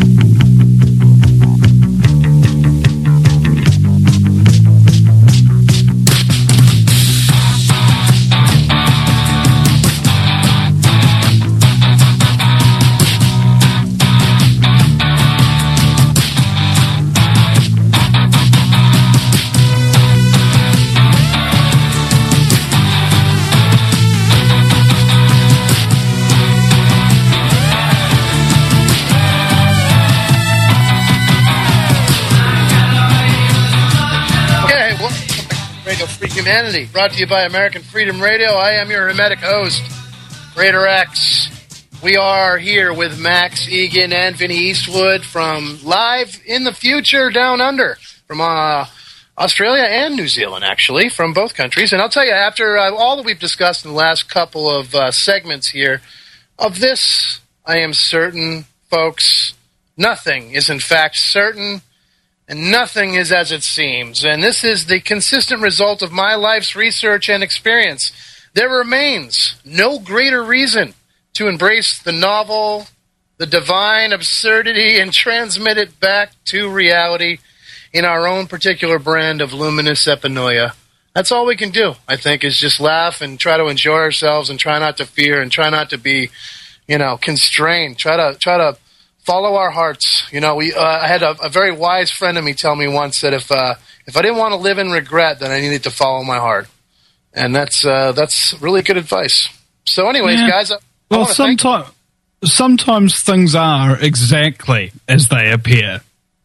Humanity, brought to you by American Freedom Radio. I am your hermetic host, Raider X. We are here with Max Egan and Vinny Eastwood from live in the future down under from uh, Australia and New Zealand, actually, from both countries. And I'll tell you, after uh, all that we've discussed in the last couple of uh, segments here, of this, I am certain, folks, nothing is in fact certain, and nothing is as it seems. And this is the consistent result of my life's research and experience. There remains no greater reason to embrace the novel, the divine absurdity, and transmit it back to reality in our own particular brand of luminous epinoia. That's all we can do, I think, is just laugh and try to enjoy ourselves and try not to fear and try not to be, you know, constrained. Try to try to follow our hearts. You know, we. Uh, I had a, a very wise friend of me tell me once that if uh, if I didn't want to live in regret, then I needed to follow my heart, and that's uh, that's really good advice. So, anyways, yeah. guys. I, Well, sometimes sometimes things are exactly as they appear.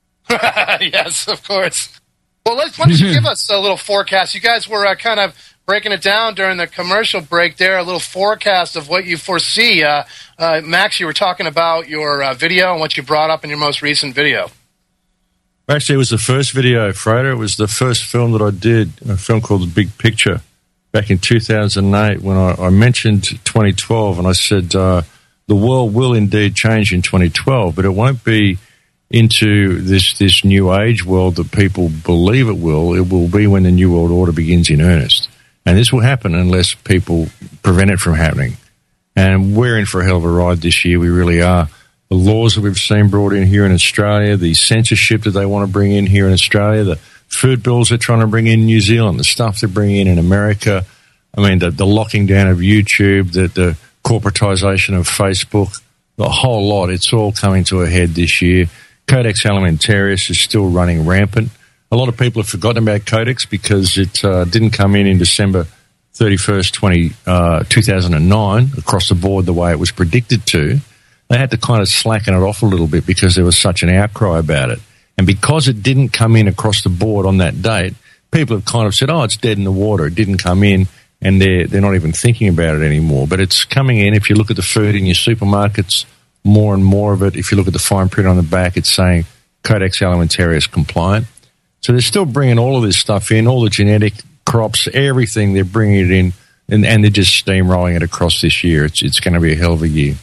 Yes, of course. Well, let's, why don't you give us a little forecast? You guys were uh, kind of breaking it down during the commercial break there, a little forecast of what you foresee. Uh, uh, Max, you were talking about your uh, video and what you brought up in your most recent video. Actually, it was the first video, Frater. It was the first film that I did, a film called The Big Picture, back in two thousand eight, when I, I mentioned twenty twelve, and I said uh, the world will indeed change in twenty twelve, but it won't be into this this new age world that people believe it will. It will be when the New World Order begins in earnest. And this will happen unless people prevent it from happening. And we're in for a hell of a ride this year. We really are. The laws that we've seen brought in here in Australia, the censorship that they want to bring in here in Australia, the food bills they're trying to bring in New Zealand, the stuff they're bringing in in America. I mean, the, the locking down of YouTube, the, the corporatization of Facebook, the whole lot. It's all coming to a head this year. Codex Alimentarius is still running rampant. A lot of people have forgotten about Codex because it uh, didn't come in in December thirty-first, twenty, uh, two thousand nine across the board the way it was predicted to. They had to kind of slacken it off a little bit because there was such an outcry about it. And because it didn't come in across the board on that date, people have kind of said, oh, it's dead in the water. It didn't come in, and they're, they're not even thinking about it anymore. But it's coming in. If you look at the food in your supermarkets, more and more of it, if you look at the fine print on the back, it's saying Codex Alimentarius compliant. So they're still bringing all of this stuff in, all the genetic crops, everything, they're bringing it in, and, and they're just steamrolling it across this year. It's, it's going to be a hell of a year.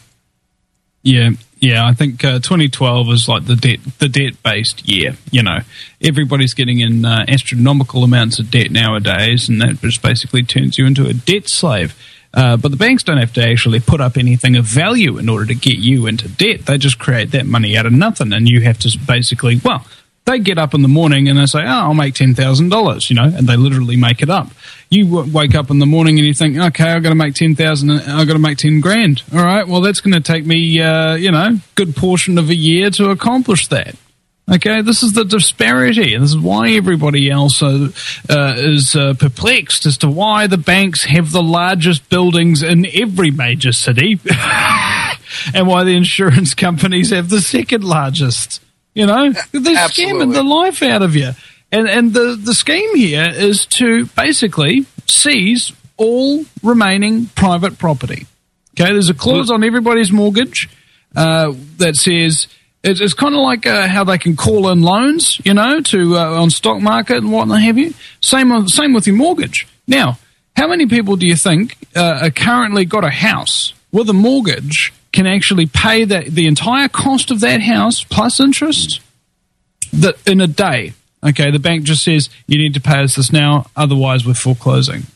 Yeah, yeah. I think uh, twenty twelve is like the debt, the debt-based year. You know, everybody's getting in uh, astronomical amounts of debt nowadays, and that just basically turns you into a debt slave. Uh, but the banks don't have to actually put up anything of value in order to get you into debt. They just create that money out of nothing, and you have to basically, well, they get up in the morning and they say, oh, I'll make ten thousand dollars, you know, and they literally make it up. You w- wake up in the morning and you think, okay, I've got to make ten thousand, I've got to make ten grand. All right, well, that's going to take me, uh, you know, good portion of a year to accomplish that. Okay, this is the disparity, and this is why everybody else uh, uh, is uh, perplexed as to why the banks have the largest buildings in every major city and why the insurance companies have the second largest. You know, they're Absolutely. scamming the life out of you. And and the, the scheme here is to basically seize all remaining private property. Okay, there's a clause on everybody's mortgage uh, that says it's, it's kind of like uh, how they can call in loans, you know, to uh, on stock market and what have you. Same on, same with your mortgage. Now, how many people do you think uh, are currently got a house with a mortgage can actually pay that the entire cost of that house plus interest that in a day? Okay, the bank just says you need to pay us this now, otherwise we're foreclosing.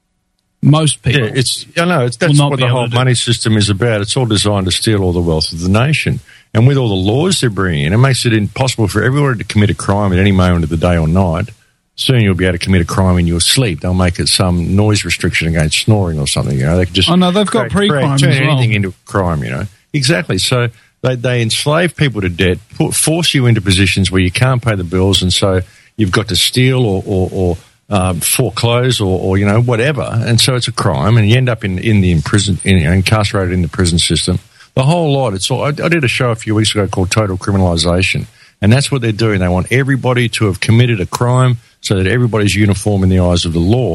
Most people, yeah, it's I know it's that's what the whole money system is about. It's all designed to steal all the wealth of the nation, and with all the laws they're bringing in, it makes it impossible for everyone to commit a crime at any moment of the day or night. Soon you'll be able to commit a crime in your sleep. They'll make it some noise restriction against snoring or something. You know, they can just oh no, they've got pre-crime turn as well. anything into a crime. You know, exactly. So they they enslave people to debt, put, force you into positions where you can't pay the bills, and so you've got to steal or or, or um, foreclose or, or you know whatever, and so it's a crime, and you end up in in the imprison, in, you know, incarcerated in the prison system. The whole lot. It's all. I, I did a show a few weeks ago called Total Criminalization, and that's what they're doing. They want everybody to have committed a crime, so that everybody's uniform in the eyes of the law.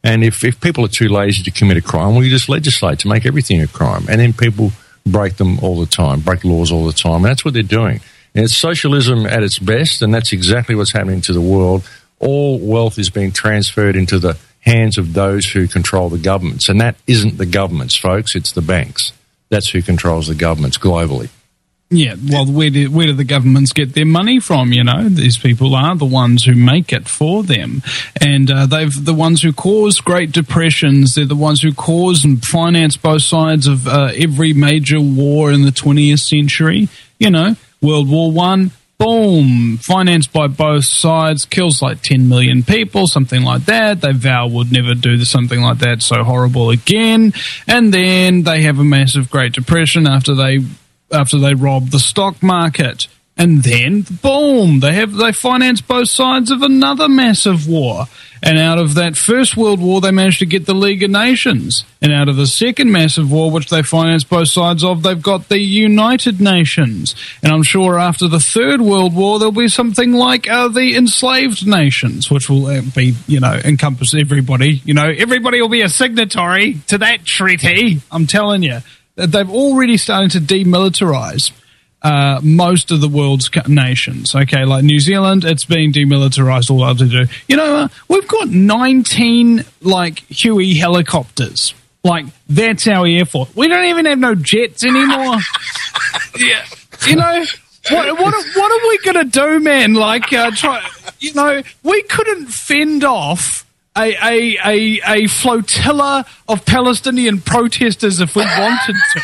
And if, if people are too lazy to commit a crime, well, you just legislate to make everything a crime. And then people break them all the time, break laws all the time. And that's what they're doing. And it's socialism at its best, and that's exactly what's happening to the world. All wealth is being transferred into the hands of those who control the governments. And that isn't the governments, folks. It's the banks. That's who controls the governments globally. Yeah, well, where do, where do the governments get their money from, you know? These people are the ones who make it for them. And uh, they've the ones who cause Great Depressions. They're the ones who cause and finance both sides of uh, every major war in the twentieth century. You know, World War One, boom, financed by both sides, kills like ten million people, something like that. They vow would never do something like that so horrible again. And then they have a massive Great Depression after they... after they rob the stock market. And then, boom, they have they finance both sides of another massive war. And out of that First World War, they managed to get the League of Nations. And out of the Second Massive War, which they financed both sides of, they've got the United Nations. And I'm sure after the Third World War, there'll be something like uh, the Enslaved Nations, which will uh, be, you know, encompass everybody. You know, everybody will be a signatory to that treaty, I'm telling you. They've already started to demilitarize uh, most of the world's nations. Okay, like New Zealand, it's being demilitarized all over to do. You know, uh, we've got nineteen like Huey helicopters. Like that's our air force. We don't even have no jets anymore. Yeah, you know. What, what, what are we gonna do, man? Like, uh, try. You know, we couldn't fend off A, a, a, a flotilla of Palestinian protesters if we wanted to.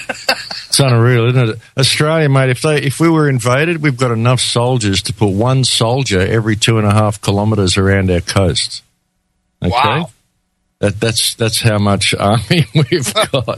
It's unreal, isn't it? Australia, mate, if they if we were invaded, we've got enough soldiers to put one soldier every two and a half kilometres around our coast. Okay? Wow. That, that's, that's how much army we've got.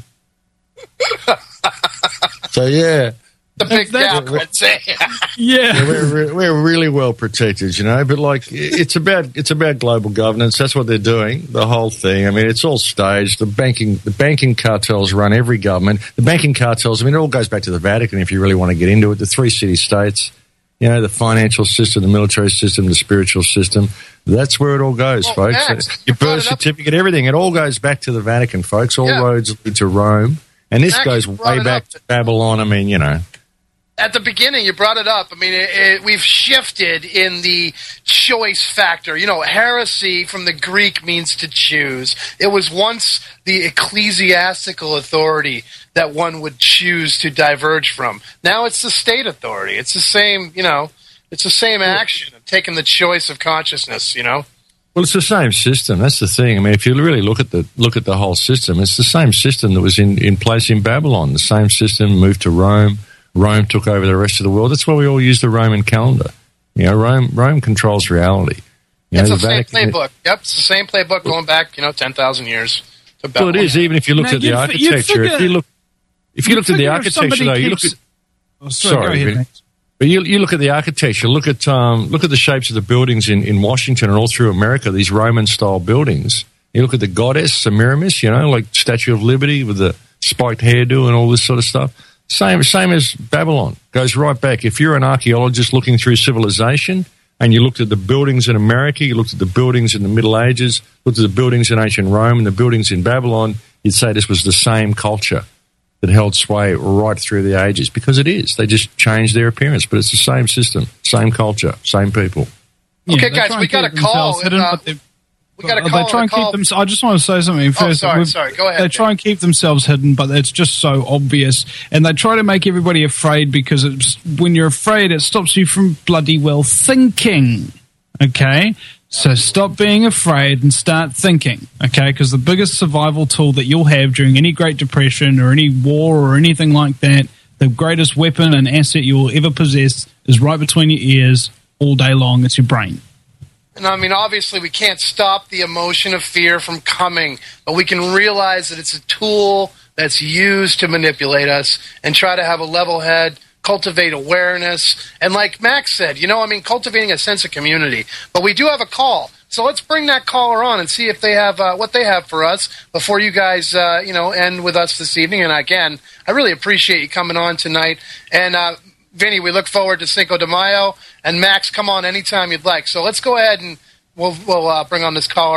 So, yeah. The big gap, I'd say. Yeah, yeah we're, we're really well protected, you know. But like, it's about it's about global governance. That's what they're doing. The whole thing. I mean, it's all staged. The banking the banking cartels run every government. The banking cartels. I mean, it all goes back to the Vatican. If you really want to get into it, the three city states. You know, the financial system, the military system, the spiritual system. That's where it all goes, well, folks. Max, Your birth certificate, everything. It all goes back to the Vatican, folks. All yeah. roads lead to Rome, and this Max, goes way back to Babylon. I mean, you know. At the beginning, you brought it up. I mean, it, it, we've shifted in the choice factor. You know, heresy from the Greek means to choose. It was once the ecclesiastical authority that one would choose to diverge from. Now it's the state authority. It's the same, you know, it's the same action of taking the choice of consciousness, you know? Well, it's the same system. That's the thing. I mean, if you really look at the look at the whole system, it's the same system that was in, in place in Babylon. The same system moved to Rome. Rome took over the rest of the world. That's why we all use the Roman calendar. You know, Rome Rome controls reality. You it's know, the, the same Vatican, playbook. Yep, it's the same playbook going back, you know, ten thousand years. To well, it is. Even if you looked now, at the you'd, architecture, you'd if you look, if you looked at the if architecture, though, you look keeps, at. Oh, sorry, sorry, go ahead, but, but you you look at the architecture. Look at um, look at the shapes of the buildings in, in Washington and all through America. These Roman style buildings. You look at the goddess Semiramis. You know, like Statue of Liberty with the spiked hairdo and all this sort of stuff. Same, same as Babylon. Goes right back. If you're an archaeologist looking through civilization and you looked at the buildings in America, you looked at the buildings in the Middle Ages, looked at the buildings in ancient Rome and the buildings in Babylon, you'd say this was the same culture that held sway right through the ages, because it is. They just changed their appearance, but it's the same system, same culture, same people. Yeah, okay, they guys, try we and got a keep call. themselves hidden, uh, but they- we got a They call. try and call. keep them. I just want to say something first. Oh, sorry, We've- sorry. Go ahead. They try and keep themselves hidden, but it's just so obvious, and they try to make everybody afraid because it's, when you're afraid, it stops you from bloody well thinking. Okay, so stop being afraid and start thinking. Okay, because the biggest survival tool that you'll have during any Great Depression or any war or anything like that, the greatest weapon and asset you will ever possess is right between your ears all day long. It's your brain. And I mean, obviously, we can't stop the emotion of fear from coming, but we can realize that it's a tool that's used to manipulate us and try to have a level head, cultivate awareness. And like Max said, you know, I mean, cultivating a sense of community. But we do have a call. So let's bring that caller on and see if they have uh, what they have for us before you guys, uh, you know, end with us this evening. And again, I really appreciate you coming on tonight. And, uh, Vinny, we look forward to Cinco de Mayo. And Max, come on anytime you'd like. So let's go ahead and we'll, we'll uh, bring on this caller.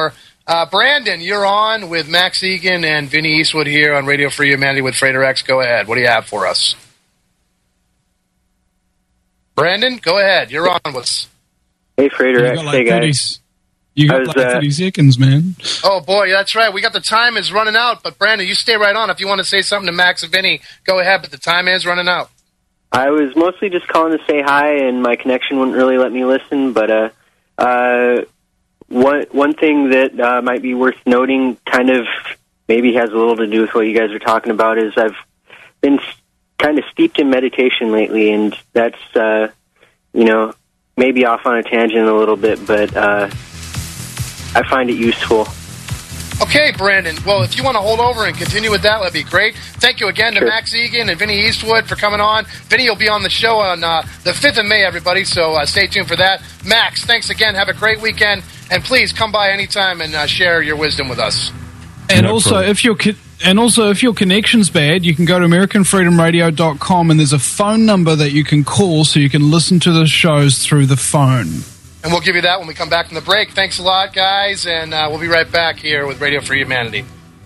Uh, Brandon, you're on with Max Egan and Vinny Eastwood here on Radio Free Humanity with Freighter X. Go ahead. What do you have for us? Brandon, go ahead. You're on with us. Hey, Freighter You X. got like Hey, thirty, guys. you I got was, like uh, thirty seconds, man. Oh, boy, that's right. We got the time is running out, but Brandon, you stay right on. If you want to say something to Max and Vinny, go ahead, but the time is running out. I was mostly just calling to say hi, and my connection wouldn't really let me listen, but uh, uh, one, one thing that uh, might be worth noting, kind of maybe has a little to do with what you guys are talking about, is I've been s- kind of steeped in meditation lately, and that's, uh, you know, maybe off on a tangent a little bit, but uh, I find it useful. Okay, Brandon. Well, if you want to hold over and continue with that, that'd be great. Thank you again to Sure. Max Egan and Vinny Eastwood for coming on. Vinny will be on the show on uh, the fifth of May, everybody, so uh, stay tuned for that. Max, thanks again. Have a great weekend, and please come by anytime and uh, share your wisdom with us. And No also, problem. if your co- and also if your connection's bad, you can go to American Freedom Radio dot com, and there's a phone number that you can call so you can listen to the shows through the phone. And we'll give you that when we come back from the break. Thanks a lot, guys, and uh, we'll be right back here with Radio Free Humanity.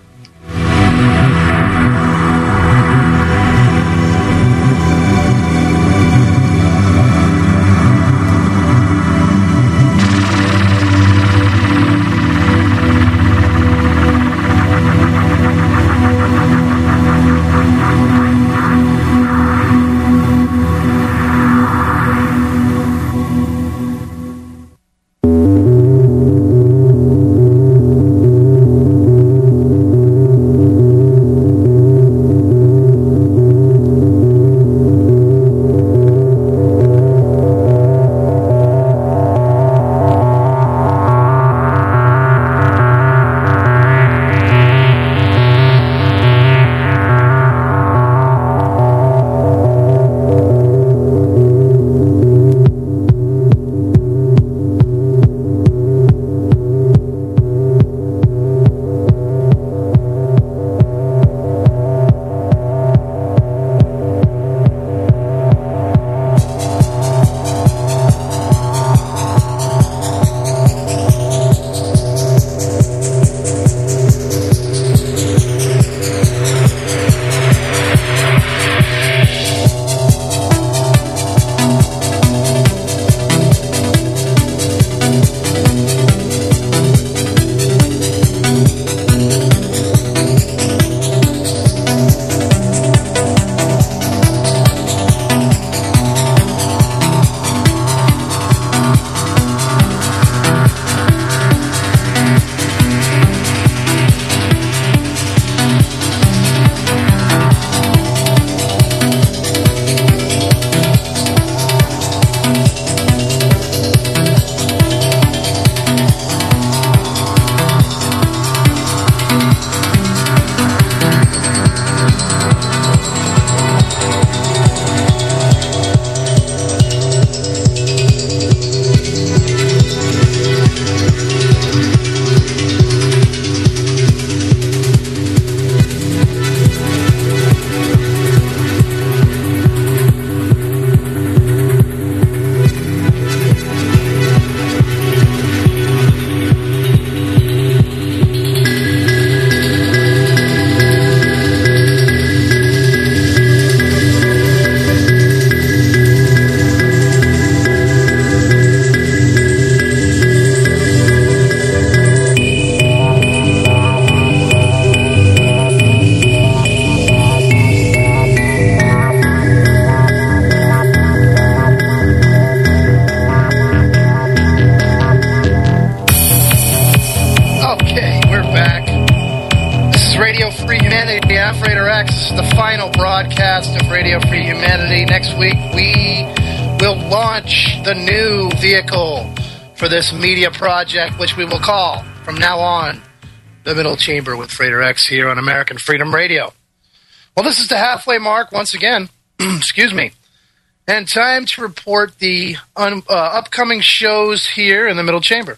Broadcast of Radio Free Humanity. Next week, we will launch the new vehicle for this media project, which we will call, from now on, The Middle Chamber with Freighter X here on American Freedom Radio. Well, this is the halfway mark once again. Excuse me. And time to report the un- uh, upcoming shows here in the Middle Chamber.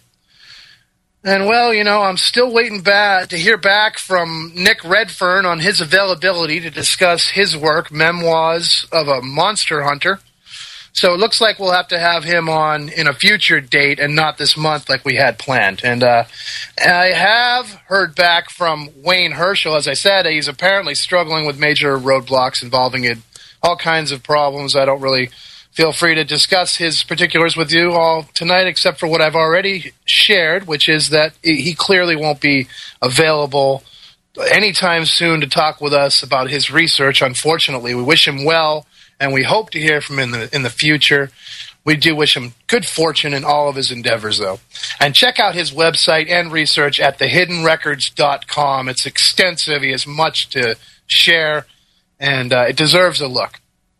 And, well, you know, I'm still waiting back to hear back from Nick Redfern on his availability to discuss his work, Memoirs of a Monster Hunter. So it looks like we'll have to have him on in a future date and not this month like we had planned. And uh, I have heard back from Wayne Herschel. As I said, he's apparently struggling with major roadblocks involving it, all kinds of problems. I don't really feel free to discuss his particulars with you all tonight, except for what I've already shared, which is that he clearly won't be available anytime soon to talk with us about his research. Unfortunately, we wish him well, and we hope to hear from him in the in the future. We do wish him good fortune in all of his endeavors, though. And check out his website and research at the hidden records dot com. It's extensive. He has much to share, and uh, it deserves a look.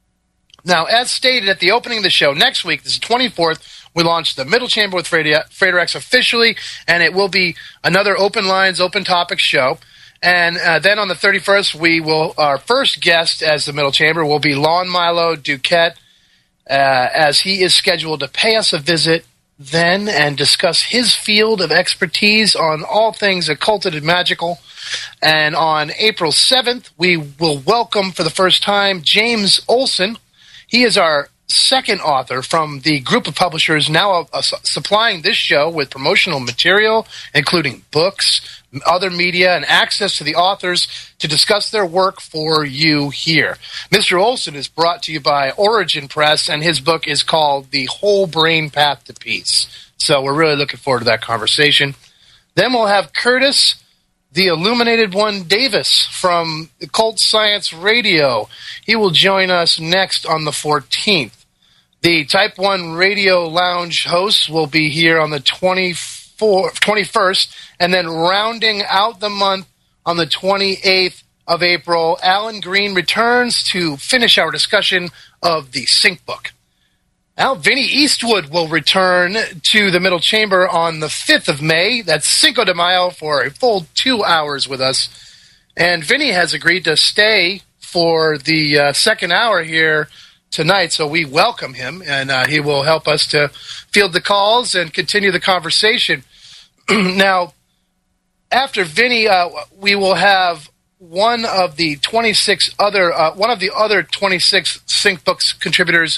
Now, as stated at the opening of the show, next week, this is the twenty-fourth, we launch the Middle Chamber with Frater X officially, and it will be another open lines, open topics show. And uh, then on the thirty-first, we will our first guest as the Middle Chamber will be Lon Milo Duquette, uh, as he is scheduled to pay us a visit then and discuss his field of expertise on all things occulted and magical. And on April seventh, we will welcome for the first time James Olson. He is our second author from the group of publishers now uh, supplying this show with promotional material, including books, other media, and access to the authors to discuss their work for you here. Mister Olson is brought to you by Origin Press, and his book is called The Whole Brain Path to Peace. So we're really looking forward to that conversation. Then we'll have Curtis, the Illuminated One Davis from Occult Science Radio. He will join us next on the fourteenth. The Type one Radio Lounge hosts will be here on the twenty-fourth, twenty-first, and then rounding out the month on the twenty-eighth of April, Alan Green returns to finish our discussion of the Sync book. Now, Vinny Eastwood will return to the Middle Chamber on the fifth of May. That's Cinco de Mayo for a full two hours with us. And Vinny has agreed to stay for the uh, second hour here tonight, so we welcome him, and uh, he will help us to field the calls and continue the conversation. Now, after Vinny, uh, we will have one of the twenty-six other, uh, one of the other twenty-six Sync Books contributors,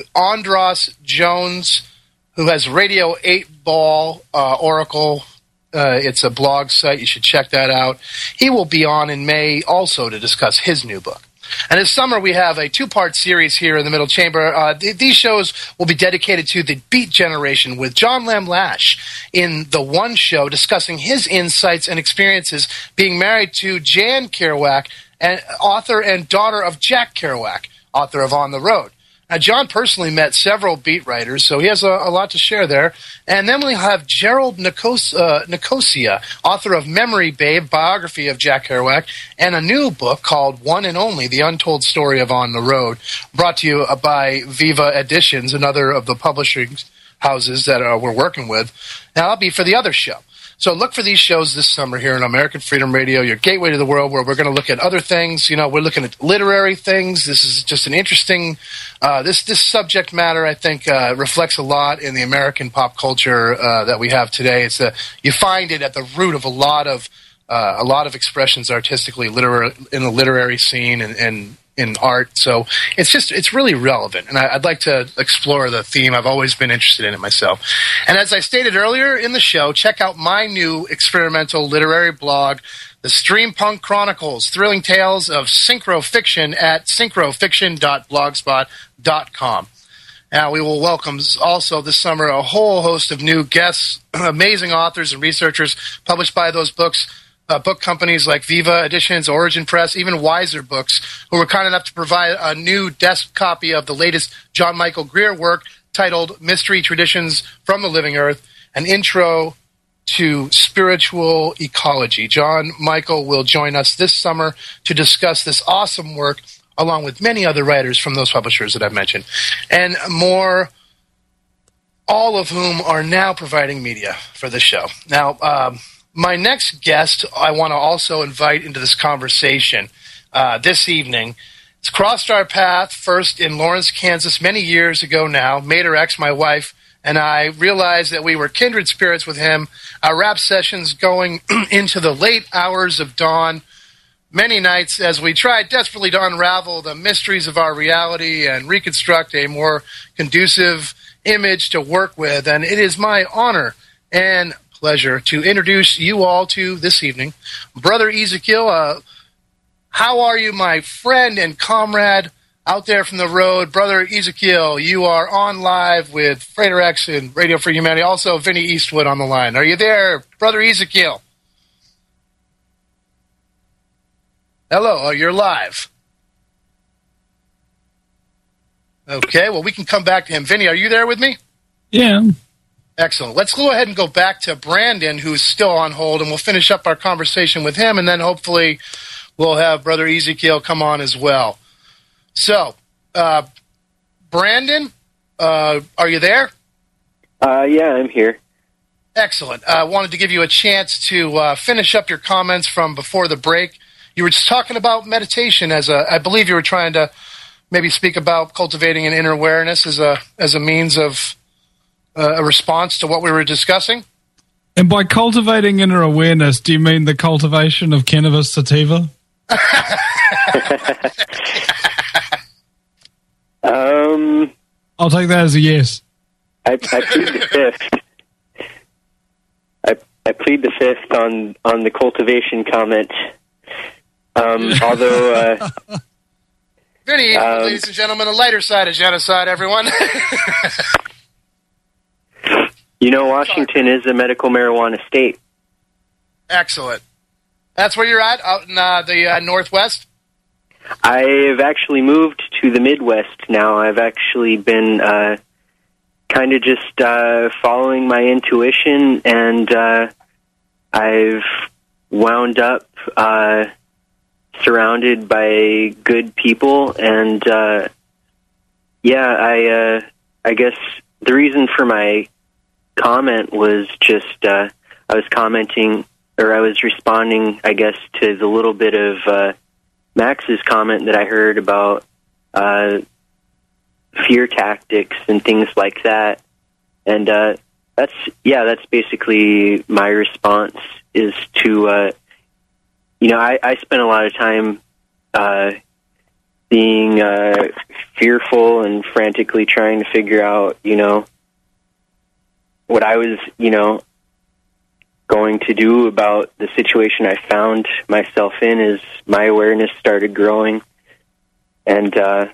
Andros Jones, who has Radio eight Ball uh, Oracle. Uh, it's a blog site. You should check that out. He will be on in May also to discuss his new book. And this summer, we have a two-part series here in the Middle Chamber. Uh, th- these shows will be dedicated to the Beat Generation with John Lam Lash in the one show discussing his insights and experiences being married to Jan Kerouac, and author and daughter of Jack Kerouac, author of On the Road. Now, John personally met several beat writers, so he has a, a lot to share there. And then we have Gerald Nicos- uh, Nicosia, author of Memory Babe, biography of Jack Kerouac, and a new book called One and Only, The Untold Story of On the Road, brought to you by Viva Editions, another of the publishing houses that uh, we're working with. Now, that'll be for the other show. So look for these shows this summer here on American Freedom Radio, your gateway to the world, where we're going to look at other things. You know, we're looking at literary things. This is just an interesting, uh, this this subject matter, I think, uh, reflects a lot in the American pop culture uh, that we have today. It's a, you find it at the root of a lot of uh, a lot of expressions artistically, literary, in the literary scene and, and in art. So it's just, it's really relevant. And I, I'd like to explore the theme. I've always been interested in it myself. And as I stated earlier in the show, check out my new experimental literary blog, The Streampunk Chronicles, Thrilling Tales of Synchro Fiction at synchro fiction dot blogspot dot com. Now, we will welcome also this summer a whole host of new guests, amazing authors and researchers published by those books, Uh, book companies like Viva Editions, Origin Press, even Wiser Books, who were kind enough to provide a new desk copy of the latest John Michael Greer work titled Mystery Traditions from the Living Earth, an intro to spiritual ecology. John Michael will join us this summer to discuss this awesome work, along with many other writers from those publishers that I've mentioned, and more, all of whom are now providing media for this show. Now, um, my next guest I want to also invite into this conversation uh, this evening. It's crossed our path first in Lawrence, Kansas, many years ago now. Mater X, my wife, and I realized that we were kindred spirits with him. Our rap sessions going into the late hours of dawn many nights as we try desperately to unravel the mysteries of our reality and reconstruct a more conducive image to work with. And it is my honor and pleasure to introduce you all to this evening, Brother Ezekiel. Uh, how are you, my friend and comrade out there from the road? Brother Ezekiel, you are on live with Freighter X and Radio Free Humanity. Also, Vinny Eastwood on the line. Are you there, Brother Ezekiel? Hello, oh, you're live. Okay, well, we can come back to him. Vinny, are you there with me? Yeah. Excellent. Let's go ahead and go back to Brandon, who's still on hold, and we'll finish up our conversation with him, and then hopefully we'll have Brother Ezekiel come on as well. So, uh, Brandon, uh, are you there? Uh, yeah, I'm here. Excellent. I uh, wanted to give you a chance to uh, finish up your comments from before the break. You were just talking about meditation as a, I believe you were trying to maybe speak about cultivating an inner awareness as a as a means of uh, a response to what we were discussing. And by cultivating inner awareness, do you mean the cultivation of cannabis sativa? um, I'll take that as a yes. I, I plead the fifth. I I plead the fifth on on the cultivation comment. Um, although, uh, Vinny, um, ladies and gentlemen, the lighter side of genocide, everyone. You know, Washington is a medical marijuana state. Excellent. That's where you're at, out in uh, the uh, Northwest? I've actually moved to the Midwest now. I've actually been uh, kind of just uh, following my intuition, and uh, I've wound up uh, surrounded by good people, and uh, yeah, I uh, I guess the reason for my comment was just uh, I was commenting, or I was responding, I guess, to the little bit of uh, Max's comment that I heard about uh, fear tactics and things like that, and uh, that's yeah, that's basically my response is to. Uh, You know, I, I spent a lot of time uh, being uh, fearful and frantically trying to figure out, you know, what I was, you know, going to do about the situation I found myself in as my awareness started growing. And uh,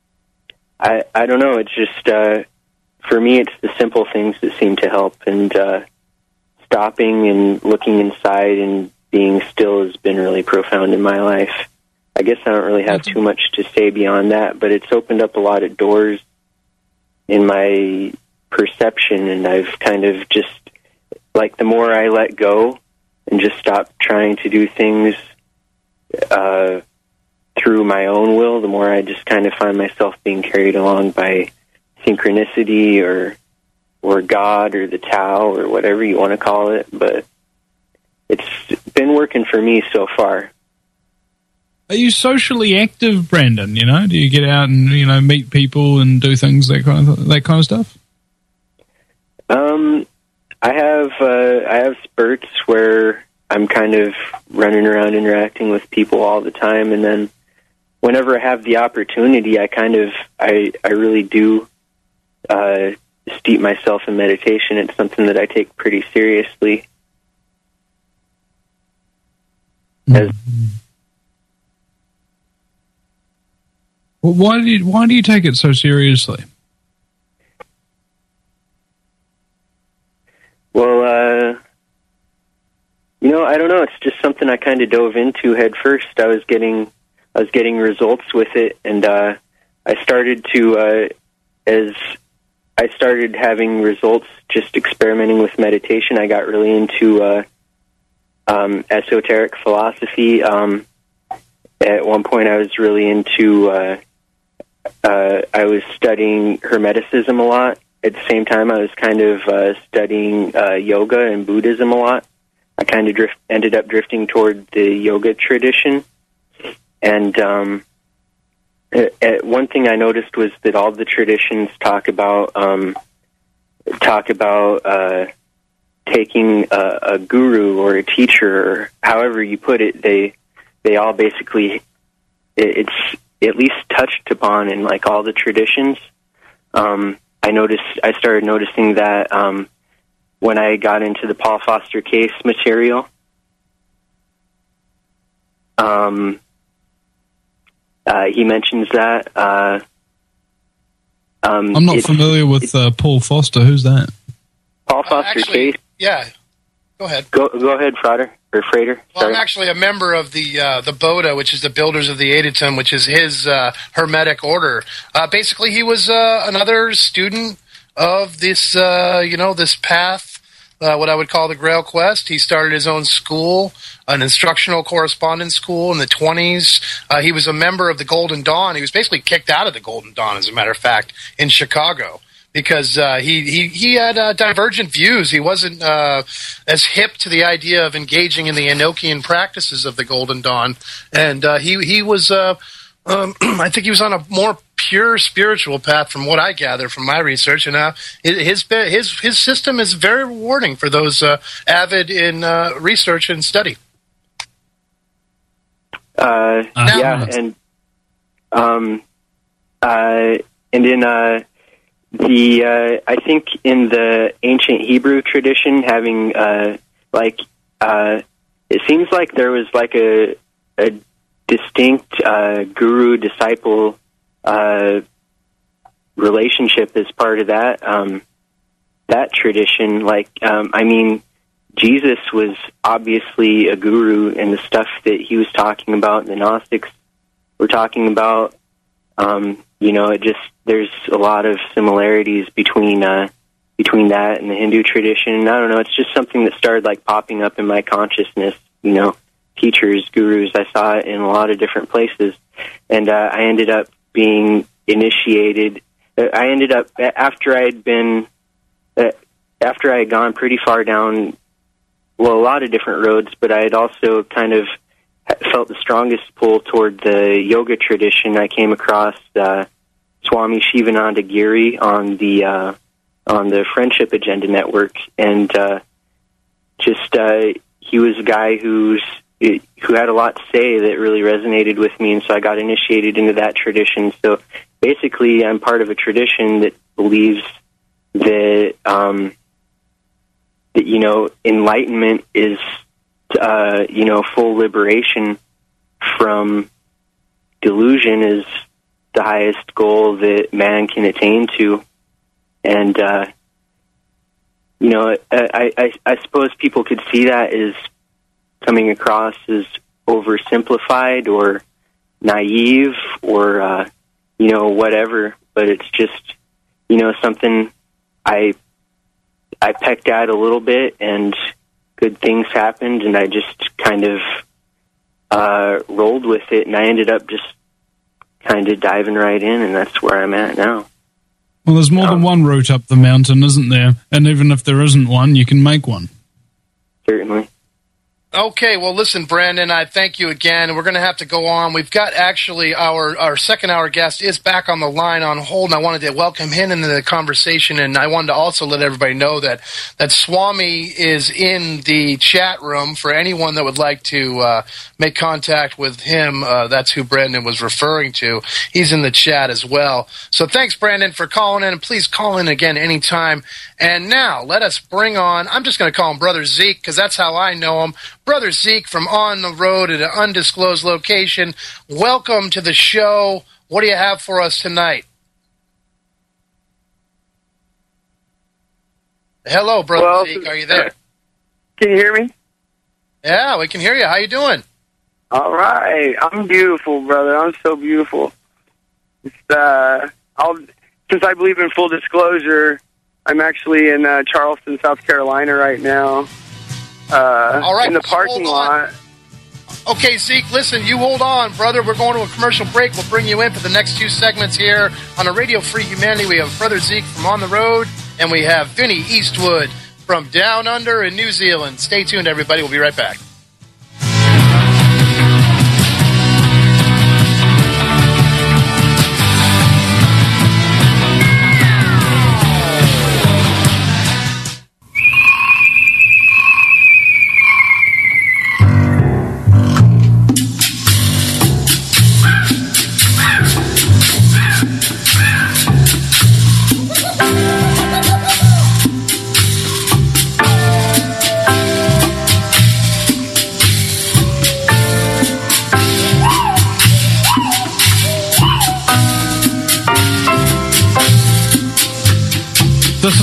I, I don't know, it's just, uh, for me, it's the simple things that seem to help. And uh, stopping and looking inside and being still has been really profound in my life. I guess I don't really have too much to say beyond that, but it's opened up a lot of doors in my perception, and I've kind of just, like, the more I let go and just stop trying to do things uh, through my own will, the more I just kind of find myself being carried along by synchronicity or or God or the Tao or whatever you want to call it, but it's been working for me so far. Are you socially active, Brandon? You know, do you get out and, you know, meet people and do things, that kind of that kind of stuff? Um, I have uh, I have spurts where I'm kind of running around interacting with people all the time, and then whenever I have the opportunity, I kind of I I really do uh, steep myself in meditation. It's something that I take pretty seriously. As well, why do you why do you take it so seriously? Well, uh, you know, I don't know. It's just something I kind of dove into head first. I was getting I was getting results with it, and uh, I started to uh, as I started having results just experimenting with meditation. I got really into uh, Um, esoteric philosophy. Um, at one point, I was really into. Uh, uh, I was studying Hermeticism a lot. At the same time, I was kind of uh, studying uh, yoga and Buddhism a lot. I kind of drift, ended up drifting toward the yoga tradition, and um, at, at one thing I noticed was that all the traditions talk about um, talk about. Uh, taking a, a guru or a teacher, or however you put it, they they all basically, it, it's at least touched upon in like all the traditions. Um, I noticed, I started noticing that um, when I got into the Paul Foster Case material, um, uh, he mentions that. Uh, um, I'm not familiar with uh, Paul Foster. Who's that? Paul Foster uh, actually, Case. Yeah, go ahead. Go go ahead, Frater or Frater. Well, Sorry. I'm actually a member of the uh, the Boda, which is the Builders of the Adytum, which is his uh, Hermetic order. Uh, basically, he was uh, another student of this, uh, you know, this path, uh, what I would call the Grail Quest. He started his own school, an instructional correspondence school in the twenties. Uh, he was a member of the Golden Dawn. He was basically kicked out of the Golden Dawn, as a matter of fact, in Chicago. Because uh, he he he had uh, divergent views. He wasn't uh, as hip to the idea of engaging in the Enochian practices of the Golden Dawn, and uh, he he was. Uh, um, I think he was on a more pure spiritual path, from what I gather from my research. And uh, his his his system is very rewarding for those uh, avid in uh, research and study. Uh, Now- yeah, and um, uh, and in uh. The uh, I think in the ancient Hebrew tradition, having uh, like uh, it seems like there was like a a distinct uh, guru disciple uh, relationship as part of that um, that tradition. Like um, I mean, Jesus was obviously a guru, and the stuff that he was talking about, the Gnostics were talking about. Um, you know, it just there's a lot of similarities between uh, between that and the Hindu tradition. I don't know. It's just something that started like popping up in my consciousness. You know, teachers, gurus. I saw it in a lot of different places, and uh, I ended up being initiated. I ended up after I had been uh, after I had gone pretty far down, well, a lot of different roads, but I had also kind of felt the strongest pull toward the yoga tradition. I came across uh, Swami Shivananda Giri on the uh, on the Friendship Agenda Network, and uh, just uh, he was a guy who's who had a lot to say that really resonated with me, and so I got initiated into that tradition. So basically, I'm part of a tradition that believes that um, that you know enlightenment is uh, you know full liberation from delusion is the highest goal that man can attain to, and uh, you know I, I, I suppose people could see that as coming across as oversimplified or naive or uh, you know whatever, but it's just you know something I I pecked at a little bit, and good things happened, and I just kind of uh, rolled with it, and I ended up just kind of diving right in, and that's where I'm at now. Well, there's more um, than one route up the mountain, isn't there? And even if there isn't one, you can make one. Certainly. Okay, well, listen, Brandon, I thank you again. We're going to have to go on. We've got actually our, our second hour guest is back on the line on hold, and I wanted to welcome him into the conversation, and I wanted to also let everybody know that, that Swami is in the chat room for anyone that would like to uh, make contact with him. Uh, that's who Brandon was referring to. He's in the chat as well. So thanks, Brandon, for calling in, and please call in again anytime. And now, let us bring on, I'm just going to call him Brother Zeke, because that's how I know him. Brother Zeke from On the Road at an undisclosed location. Welcome to the show. What do you have for us tonight? Hello, Brother well, Zeke. Are you there? Can you hear me? Yeah, we can hear you. How you doing? All right. I'm beautiful, brother. I'm so beautiful. It's, uh, I'll, since I believe in full disclosure, I'm actually in uh, Charleston, South Carolina right now. Uh, All right, in the so parking lot. Okay, Zeke, listen, you hold on, brother. We're going to a commercial break. We'll bring you in for the next two segments here on a Radio Free Humanity. We have Brother Zeke from On the Road, and we have Vinny Eastwood from Down Under in New Zealand. Stay tuned, everybody. We'll be right back.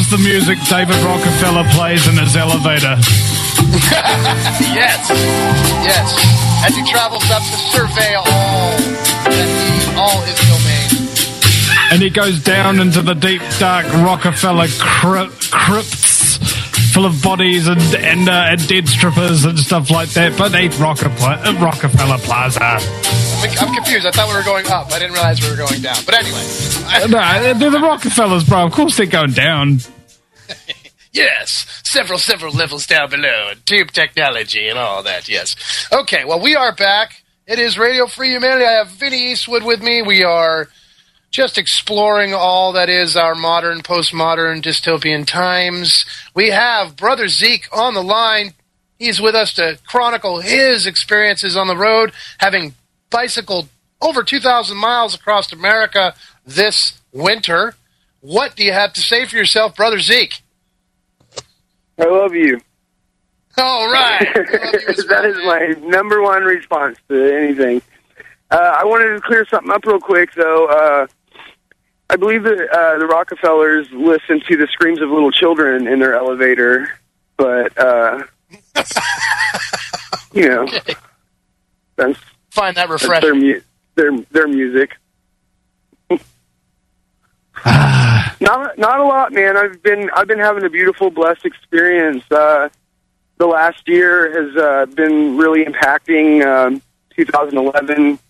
loves the music David Rockefeller plays in his elevator. Yes, yes. As he travels up to survey all that he, all his domain. And he goes down into the deep, dark Rockefeller cry- crypts full of bodies and and, uh, and dead strippers and stuff like that beneath Rockefeller, uh, Rockefeller Plaza. I'm, I'm confused. I thought we were going up. I didn't realize we were going down. But anyway. I- no, they're the Rockefellers, bro. Of course they're going down. Yes, several, several levels down below, and tube technology and all that, yes. Okay, well, we are back. It is Radio Free Humanity. I have Vinny Eastwood with me. We are just exploring all that is our modern, postmodern, dystopian times. We have Brother Zeke on the line. He's with us to chronicle his experiences on the road, having bicycled over two thousand miles across America this winter. What do you have to say for yourself, Brother Zeke? I love you. All right. That is my number one response to anything. Uh, I wanted to clear something up real quick, though. Uh, I believe that uh, the Rockefellers listen to the screams of little children in their elevator, but, uh, you know, Okay. that's, Find that that's refreshing. their, mu- their, their music. Not not a lot, man. I've been I've been having a beautiful, blessed experience. Uh, the last year has uh, been really impacting. Um, twenty eleven,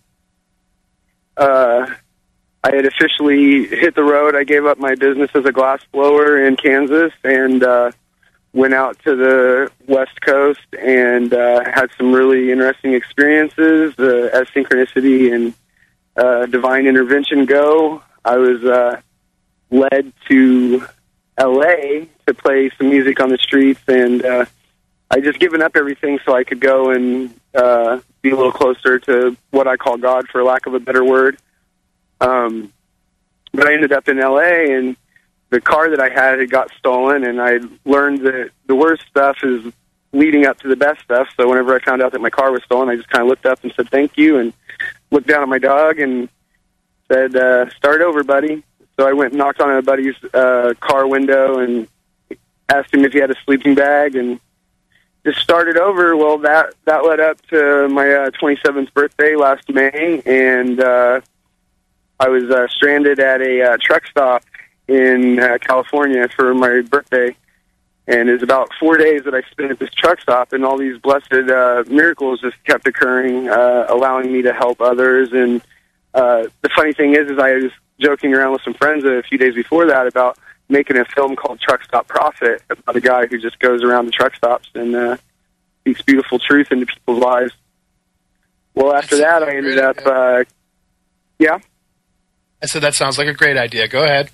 uh, I had officially hit the road. I gave up my business as a glass blower in Kansas and uh, went out to the West Coast and uh, had some really interesting experiences uh, as synchronicity and uh, divine intervention go. I was uh, led to L A to play some music on the streets, and uh, I just given up everything so I could go and uh, be a little closer to what I call God, for lack of a better word. Um, but I ended up in L A, and the car that I had had got stolen, and I learned that the worst stuff is leading up to the best stuff. So whenever I found out that my car was stolen, I just kind of looked up and said thank you, and looked down at my dog and said, uh, start over, buddy. So I went and knocked on a buddy's uh, car window and asked him if he had a sleeping bag, and just started over. Well, that that led up to my uh, twenty-seventh birthday last May, and uh, I was uh, stranded at a uh, truck stop in uh, California for my birthday. And it was about four days that I spent at this truck stop, and all these blessed uh, miracles just kept occurring, uh, allowing me to help others. And uh, the funny thing is, is I was joking around with some friends a few days before that about making a film called Truck Stop Prophet, about a guy who just goes around the truck stops and uh, speaks beautiful truth into people's lives. Well, after that, I ended up, uh, yeah? I said that sounds like a great idea. Go ahead.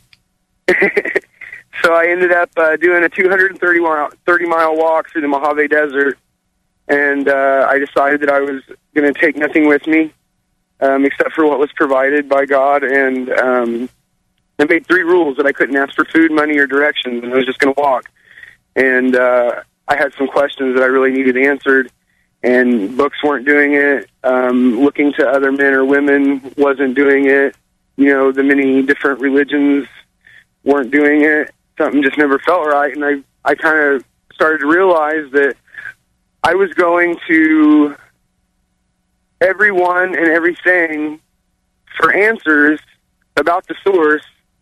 So I ended up uh, doing a two hundred thirty mile, thirty mile walk through the Mojave Desert, and uh, I decided that I was going to take nothing with me um, except for what was provided by God, and um, I made three rules: that I couldn't ask for food, money, or directions, and I was just going to walk. And uh, I had some questions that I really needed answered, and books weren't doing it. Um, looking to other men or women wasn't doing it. You know, the many different religions weren't doing it. Something just never felt right, and I, I kind of started to realize that I was going to everyone and everything for answers about the source,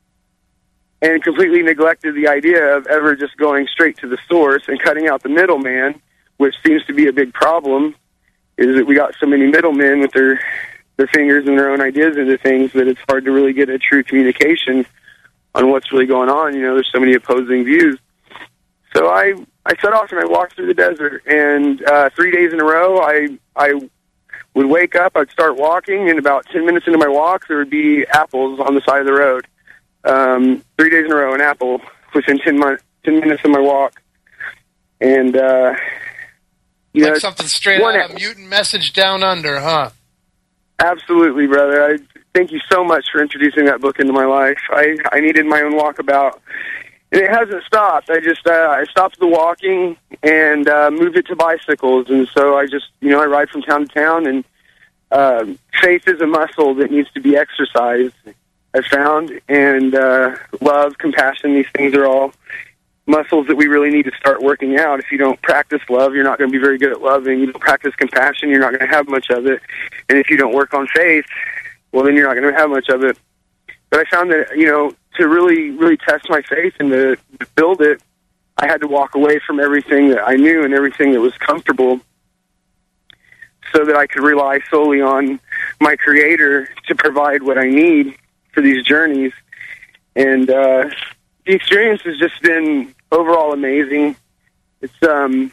and completely neglected the idea of ever just going straight to the source and cutting out the middleman, which seems to be a big problem, is that we got so many middlemen with their, their fingers and their own ideas into things that it's hard to really get a true communication on what's really going on. You know, there's so many opposing views. So I, I set off and I walked through the desert, and uh, three days in a row, I, I would wake up, I'd start walking, and about ten minutes into my walk, there would be apples on the side of the road. Um, three days in a row, an apple within ten, mon- ten minutes of my walk. And, uh, you like know, something straight out of a mutant message down under, huh? Absolutely, brother. I thank you so much for introducing that book into my life. I, I needed my own walkabout, and it hasn't stopped. I just, uh, I stopped the walking and, uh, moved it to bicycles. And so I just, you know, I ride from town to town, and, uh, faith is a muscle that needs to be exercised, I found, and, uh, love, compassion, these things are all muscles that we really need to start working out. If you don't practice love, you're not going to be very good at loving. You don't practice compassion, you're not going to have much of it. And if you don't work on faith, well, then you're not going to have much of it. But I found that, you know, to really, really test my faith and to, to build it, I had to walk away from everything that I knew and everything that was comfortable so that I could rely solely on my Creator to provide what I need for these journeys. And uh, the experience has just been overall amazing. It's um,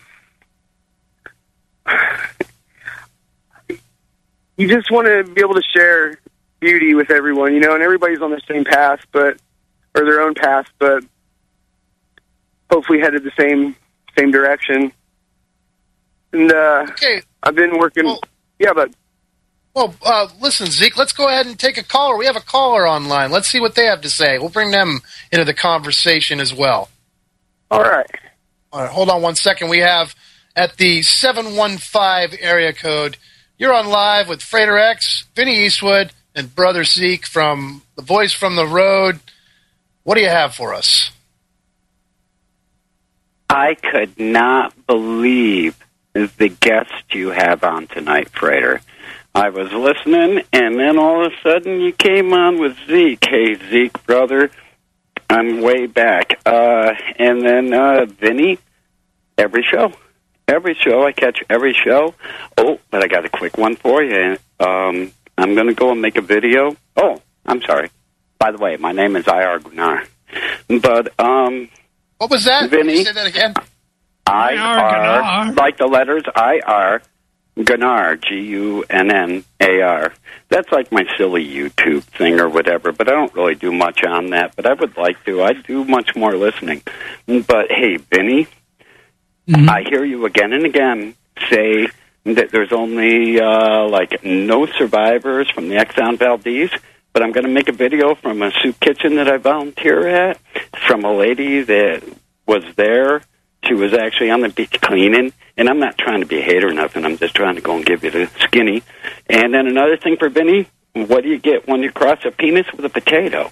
you just want to be able to share beauty with everyone, you know, and everybody's on the same path, but or their own path, but hopefully headed the same same direction. And uh, okay. I've been working. Well, yeah, but well, uh, listen, Zeke. Let's go ahead and take a caller. We have a caller online. Let's see what they have to say. We'll bring them into the conversation as well. All right. All right. Hold on one second. We have at the seven one five area code. You're on live with Freighter X, Vinny Eastwood, and Brother Zeke from The Voice from the Road. What do you have for us? I could not believe the guest you have on tonight, Freighter. I was listening, and then all of a sudden you came on with Zeke. Hey, Zeke, brother, I'm way back. Uh, and then uh, Vinny, every show. Every show, I catch every show. Oh, but I got a quick one for you. Um, I'm going to go and make a video. Oh, I'm sorry. By the way, my name is I R Gunnar. But, um... What was that? Vinny? Can you say that again? I R, like the letters I R, Gunnar, G U N N A R. That's like my silly YouTube thing or whatever, but I don't really do much on that, but I would like to. I do much more listening. But, hey, Vinny, mm-hmm. I hear you again and again say that there's only, uh, like, no survivors from the Exxon Valdez, but I'm going to make a video from a soup kitchen that I volunteer at, from a lady that was there. She was actually on the beach cleaning, and I'm not trying to be a hater or nothing. I'm just trying to go and give you the skinny. And then another thing for Vinny, what do you get when you cross a penis with a potato?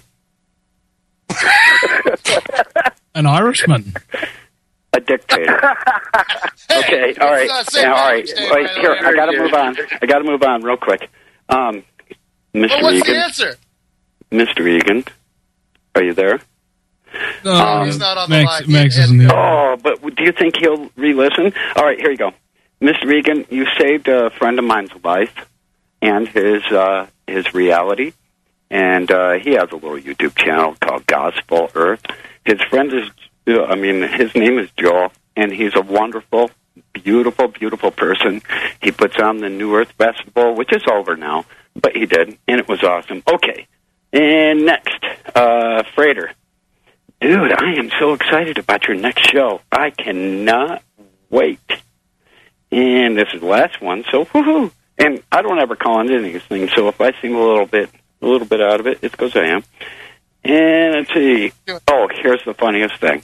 An Irishman. A dictator. Okay, all right. Yeah, all right. Wait, here, I got to move on. I got to move on real quick. Um, Mister Well, what's Egan. the answer? Mister Egan, are you there? No, Um, He's not on the Max, line. Max He- isn't here. Oh, but do you think he'll re-listen? All right, here you go. Mister Egan, you saved a friend of mine's life and his uh, his reality, and uh, he has a little YouTube channel called Gospel Earth. His friend is, I mean, his name is Joel, and he's a wonderful, beautiful, beautiful person. He puts on the New Earth Festival, which is over now, but he did, and it was awesome. Okay, and next, uh, Freighter. Dude, I am so excited about your next show. I cannot wait. And this is the last one, so woohoo! And I don't ever call into these things, so if I seem a little bit, a little bit out of it, it's because I am. And let's see. Oh, here's the funniest thing.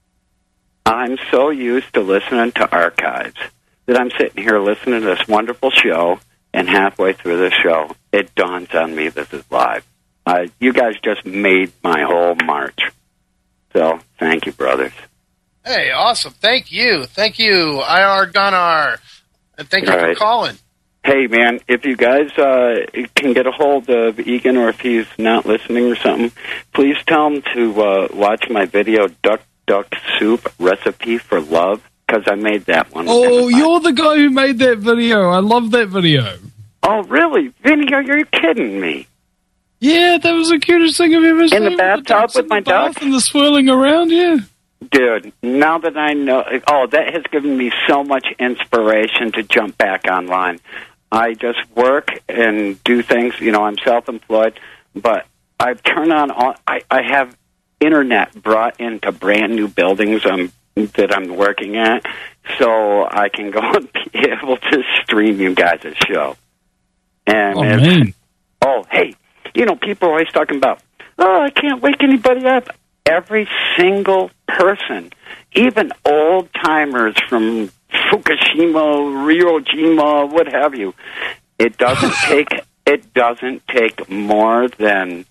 I'm so used to listening to archives that I'm sitting here listening to this wonderful show, and halfway through this show, it dawns on me this is live. Uh, you guys just made my whole March. So, thank you, brothers. Hey, awesome. Thank you. Thank you, I R Gunnar. And thank you All for right. calling. Hey, man, if you guys uh, can get a hold of Egan, or if he's not listening or something, please tell him to uh, watch my video, Duck Duck Soup Recipe for Love, because I made that one. Oh, you're the guy who made that video. I love that video. Oh, really? Vinny, are you kidding me? Yeah, that was the cutest thing I've ever seen. In the bathtub with my duck? And the swirling around, yeah. Dude, now that I know, oh, that has given me so much inspiration to jump back online. I just work and do things, you know, I'm self-employed, but I've turned on, all, I, I have internet brought into brand new buildings I'm, that I'm working at, so I can go and be able to stream you guys' show. And Oh, it's, man. oh, hey, you know, people are always talking about, oh, I can't wake anybody up. Every single person, even old-timers from Fukushima, Ryojima, what have you, it doesn't take it doesn't take more than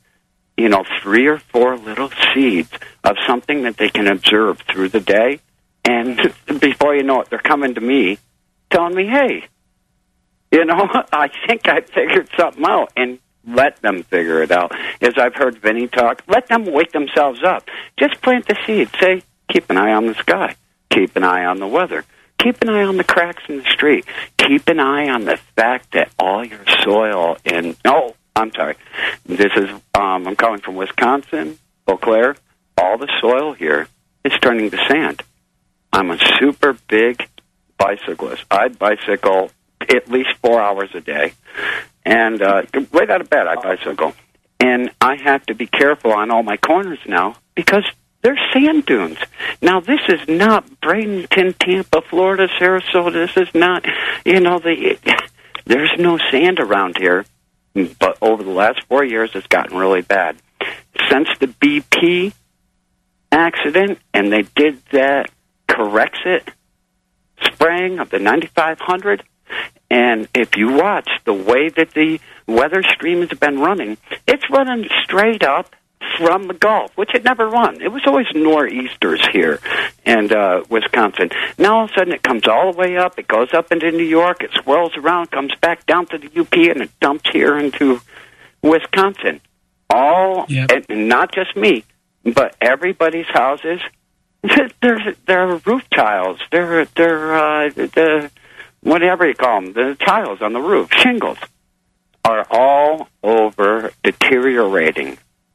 you know, three or four little seeds of something that they can observe through the day. And before you know it, they're coming to me telling me, hey, you know, I think I figured something out. And let them figure it out. As I've heard Vinny talk, let them wake themselves up. Just plant the seed. Say, keep an eye on the sky. Keep an eye on the weather. Keep an eye on the cracks in the street. Keep an eye on the fact that all your soil in... Oh, I'm sorry. This is... Um, I'm calling from Wisconsin, Eau Claire. All the soil here is turning to sand. I'm a super big bicyclist. I bicycle at least four hours a day. And uh, right out of bed, I bicycle. And I have to be careful on all my corners now because there's sand dunes. Now, this is not Bradenton, Tampa, Florida, Sarasota. This is not, you know, the there's no sand around here. But over the last four years, it's gotten really bad. Since the B P accident, and they did that Corexit spraying of the ninety-five hundred, and if you watch the way that the weather stream has been running, it's running straight up from the Gulf, which it never run. It was always nor'easters here in uh, Wisconsin. Now all of a sudden it comes all the way up, it goes up into New York, it swirls around, comes back down to the U P, and it dumps here into Wisconsin. All, yep. And not just me, but everybody's houses, they're, they're roof tiles, they're, they're uh, the... whatever you call them, the tiles on the roof, shingles, are all over deteriorating.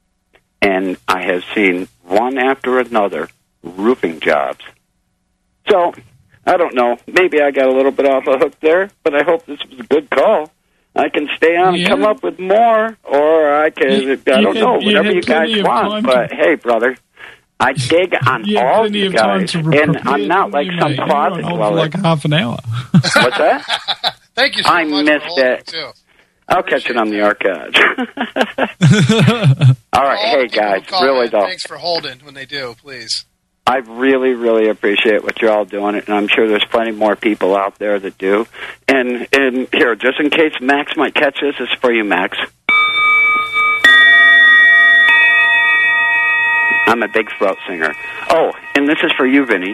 And I have seen one after another roofing jobs. So, I don't know. Maybe I got a little bit off the hook there, but I hope this was a good call. I can stay on yeah. and come up with more, or I can, you, I don't you know, had, whatever you, you guys want. But, to... hey, brother, I dig on you all you guys, and I'm not like some mate. closet dweller. Like half an hour. What's that? Thank you so I much missed for it. Too. I'll catch it on the archives. All right, all hey guys, really though. Thanks for holding when they do, please. I really, really appreciate what you're all doing, and I'm sure there's plenty more people out there that do. And and here, just in case Max might catch this, it's for you, Max. I'm a big throat singer. Oh, and this is for you, Vinny.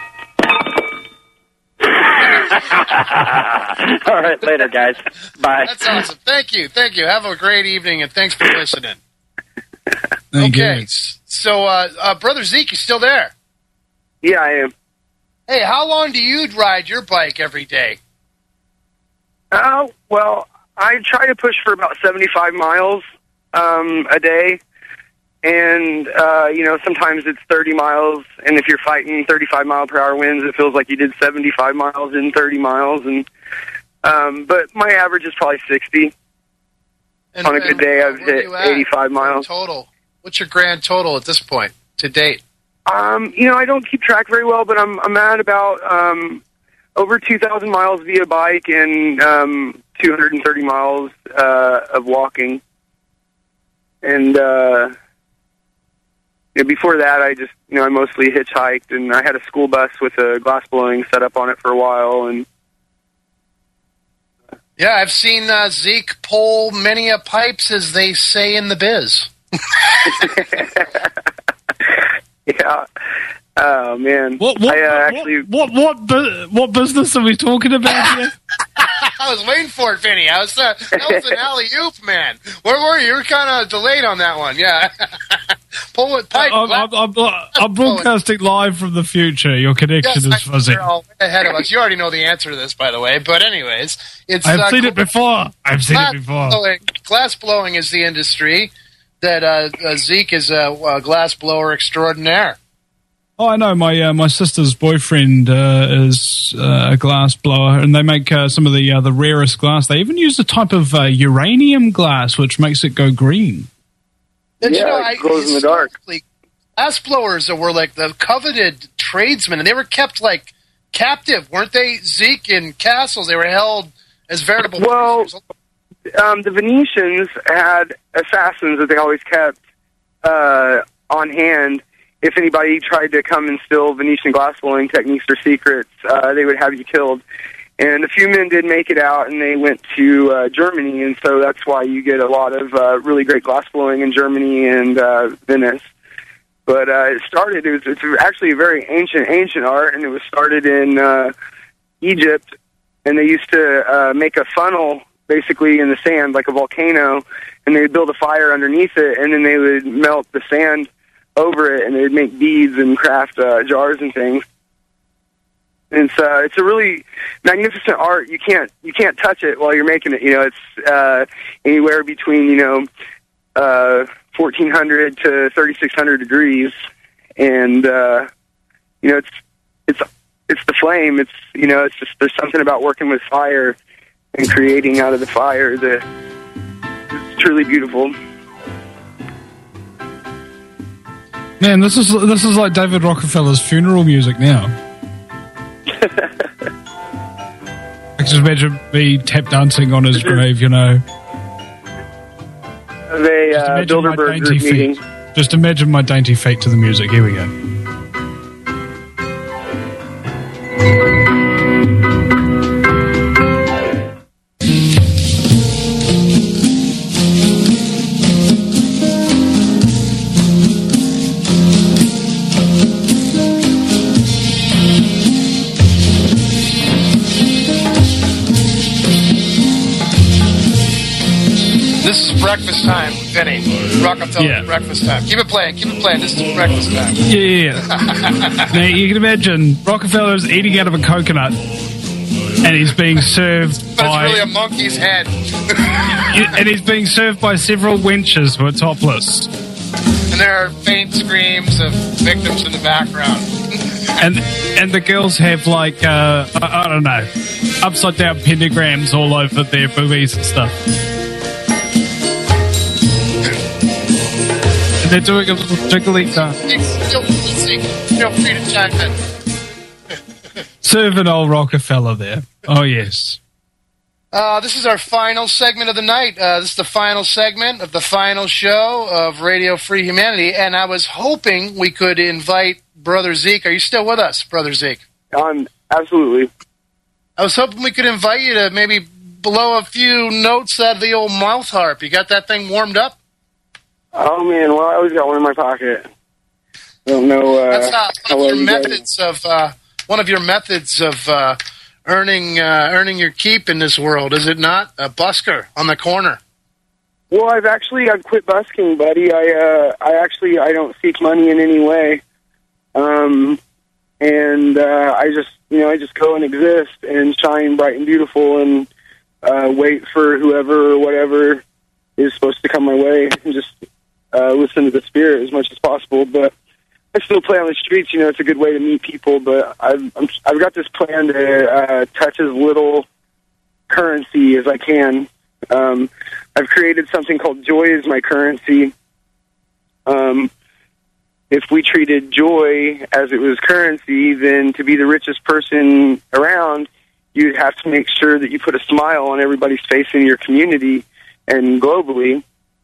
All right, later, guys. Bye. That's awesome. Thank you. Thank you. Have a great evening, and thanks for listening. Thank okay, you. so, uh, uh, Brother Zeke, you still there? Yeah, I am. Hey, how long do you ride your bike every day? Oh, uh, well, I try to push for about seventy-five miles um, a day. And, uh, you know, sometimes it's thirty miles, and if you're fighting thirty-five mile per hour winds, it feels like you did seventy-five miles in thirty miles. And um, but my average is probably sixty. And, On a good day, I've hit eighty-five miles. Total. What's your grand total at this point, to date? Um, you know, I don't keep track very well, but I'm I'm at about um, over two thousand miles via bike and um, two hundred thirty miles uh, of walking. And, uh... Yeah, before that, I just, you know, I mostly hitchhiked, and I had a school bus with a glass blowing set up on it for a while. And yeah, I've seen uh, Zeke pull many a pipes, as they say in the biz. Yeah. Oh man. What? What? I, uh, what, actually, what? What? What, what business are we talking about here? I was waiting for it, Vinny. I was uh, that was an alley oop, man. Where were you? You were kind of delayed on that one. Yeah. Pull it pipe. I'm, I'm, I'm, I'm broadcasting live from the future. Your connection yes, is fuzzy. You're all ahead of us. You already know the answer to this, by the way. But anyways, it's. I've uh, seen it before. I've seen it before. Blowing, glass blowing is the industry that uh, uh, Zeke is a, a glass blower extraordinaire. Oh, I know. My uh, my sister's boyfriend uh, is uh, a glass blower, and they make uh, some of the uh, the rarest glass. They even use a type of uh, uranium glass, which makes it go green. And, yeah, you know, it I, glows in the dark. Glass blowers were like the coveted tradesmen, and they were kept like captive, weren't they, Zeke? In castles, they were held as veritable. Well, um, the Venetians had assassins that they always kept uh, on hand. If anybody tried to come and steal Venetian glassblowing techniques or secrets, uh, they would have you killed. And a few men did make it out, and they went to uh, Germany, and so that's why you get a lot of uh, really great glass blowing in Germany and uh, Venice. But uh, it started, it was, it's actually a very ancient, ancient art, and it was started in uh, Egypt, and they used to uh, make a funnel basically in the sand, like a volcano, and they would build a fire underneath it, and then they would melt the sand over it, and they would make beads and craft uh, jars and things. And so it's a really magnificent art. You can't you can't touch it while you're making it. You know, it's uh, anywhere between you know uh, fourteen hundred to thirty-six hundred degrees, and uh, you know it's it's it's the flame. It's you know it's just there's something about working with fire and creating out of the fire that is truly beautiful. Man, this is this is like David Rockefeller's funeral music now. I can just imagine me tap dancing on his grave, you know. They uh, Bilderberg group meeting. Just imagine my dainty feet to the music. Here we go. This is breakfast time, Vinny. Rockefeller Yeah. breakfast time. Keep it playing, keep it playing. This is breakfast time. Yeah, yeah, yeah. Now, you can imagine Rockefeller's eating out of a coconut and he's being served But by... it's really a monkey's head. and he's being served by several wenches who are topless. And there are faint screams of victims in the background. And and the girls have, like, uh, I, I don't know, upside-down pentagrams all over their boobies and stuff. And they're doing a little jiggly dance. Feel free to chime in. Serving old Rockefeller there. Oh, yes. Uh, this is our final segment of the night. Uh, this is the final segment of the final show of Radio Free Humanity, and I was hoping we could invite Brother Zeke. Are you still with us, Brother Zeke? Um, absolutely. I was hoping we could invite you to maybe blow a few notes out of the old mouth harp. You got that thing warmed up? Oh, man, well, I always got one in my pocket. I don't know uh, That's uh, how one well of your you guys... methods of uh, one of your methods of uh, earning uh, earning your keep in this world, is it not? A busker on the corner. Well, I've actually I've quit busking, buddy. I uh, I actually I don't seek money in any way, um, and uh, I just you know I just go and exist and shine bright and beautiful and uh, wait for whoever or whatever is supposed to come my way and just uh, listen to the spirit as much as possible. But I still play on the streets. You know, it's a good way to meet people. But I've I'm, I've got this plan to uh, touch as little currency as I can. Um, I've created something called joy as my currency. Um, if we treated joy as it was currency, then to be the richest person around, you'd have to make sure that you put a smile on everybody's face in your community and globally.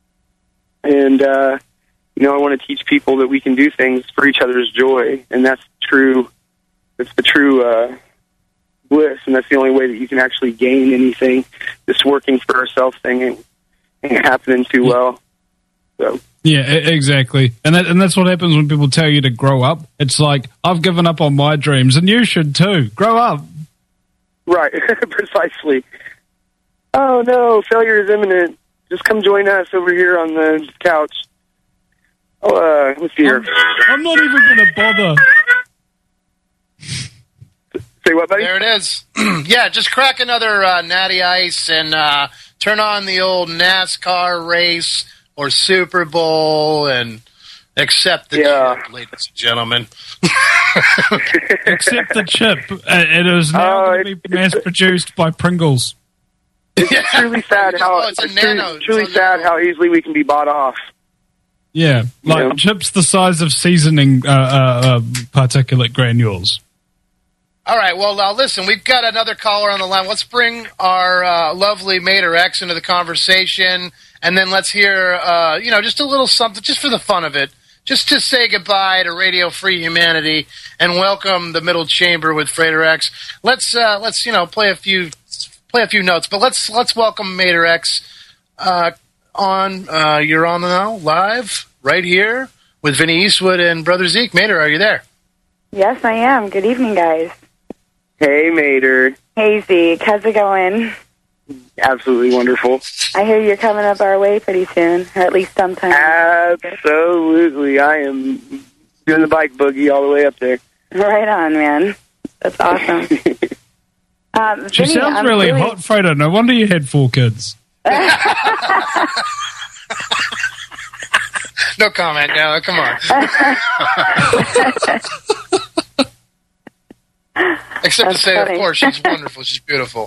And, uh, you know, I want to teach people that we can do things for each other's joy, and that's true. That's the true uh, bliss, and that's the only way that you can actually gain anything. This working for ourselves thing ain't, ain't happening too well. So Yeah, e- exactly. And that, and that's what happens when people tell you to grow up. It's like, I've given up on my dreams, and you should too. Grow up. Right, precisely. Oh, no, failure is imminent. Just come join us over here on the couch. Oh, uh, let's see here. I'm, I'm not even going to bother. Say what, buddy? There it is. Yeah, just crack another uh, Natty Ice and uh, turn on the old NASCAR race or Super Bowl and accept the Yeah. chip, ladies and gentlemen. Accept the chip. Uh, It is now Oh, going to be mass-produced by Pringles. It's truly sad how Oh, it's a it's truly, nano. It's truly a sad nano. how easily we can be bought off. Yeah, like Yeah. chips the size of seasoning uh, uh, uh, particulate granules. All right, well, now listen, we've got another caller on the line. Let's bring our uh, lovely Mater X into the conversation, and then let's hear, uh, you know, just a little something, just for the fun of it, just to say goodbye to Radio Free Humanity and welcome the Middle Chamber with Frater X. Let's uh, let's you know play a few play a few notes, but let's let's welcome Mater X uh, on. Uh, you're on now live right here with Vinny Eastwood and Brother Zeke. Mater, are you there? Yes, I am. Good evening, guys. Hey, Mater. Hey, Zeke. How's it going? Absolutely wonderful. I hear you're coming up our way pretty soon, or at least sometime. Absolutely. I am doing the bike boogie all the way up there. Right on, man. That's awesome. um, She Vinny, sounds I'm really, really hot, Fredo. No wonder you had four kids. No comment. No, come on. Except That's to say, funny. of course, she's wonderful. She's beautiful.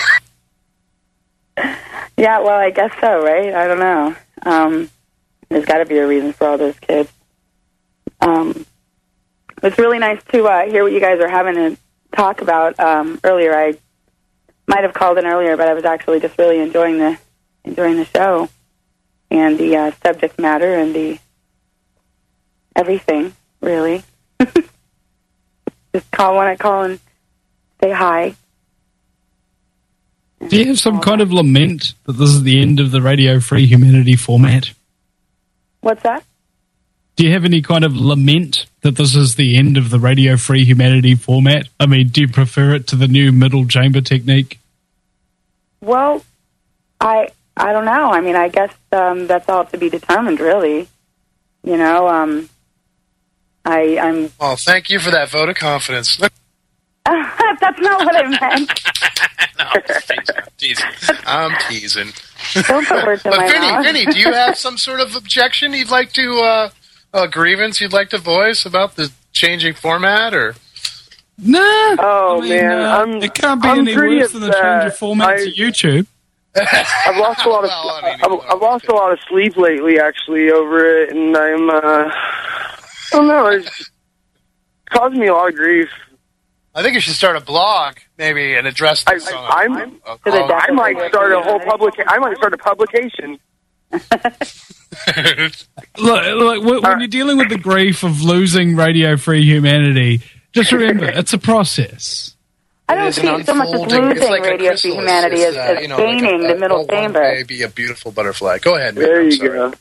Yeah, well, I guess so, right? I don't know. Um, there's got to be a reason for all those kids. Um, it's really nice to uh, hear what you guys are having to talk about. Um, earlier, I might have called in earlier, but I was actually just really enjoying the enjoying the show and the uh, subject matter and the everything, really. Just call when I call and say hi. Do you have some kind of lament that this is the end of the Radio Free Humanity format? What's that? Do you have any kind of lament that this is the end of the Radio Free Humanity format? I mean, do you prefer it to the new middle chamber technique? Well, I I don't know. I mean, I guess um, that's all to be determined, really. You know, um, I, I'm... Well, thank you for that vote of confidence. That's not what I meant. No, I'm teasing. I'm teasing. Don't put words in But my Vinny, mouth. Vinny, do you have some sort of objection you'd like to, uh, a grievance you'd like to voice about the changing format, or? No. Oh, I mean, man. uh, I'm, it can't be I'm any pretty worse than the upset. change of format I- to YouTube. I've lost a lot of Well, I mean, I've, I've lost a lot of sleep lately, actually, over it, and I'm uh, I don't know, it's causing me a lot of grief. I think you should start a blog, maybe, and address I, this. on- I, I'm, on- the I might start a whole public. I might start a publication. Look, look, when when you're dealing with the grief of losing Radio Free Humanity, just remember, it's a process. I It don't is see an it so much as unfolding- losing it's like a Radio Free chrysalis. Humanity It's, as, uh, as you know, like gaining a- the a- middle a chamber. one day be a beautiful butterfly. Go ahead, man. There I'm you sorry. go.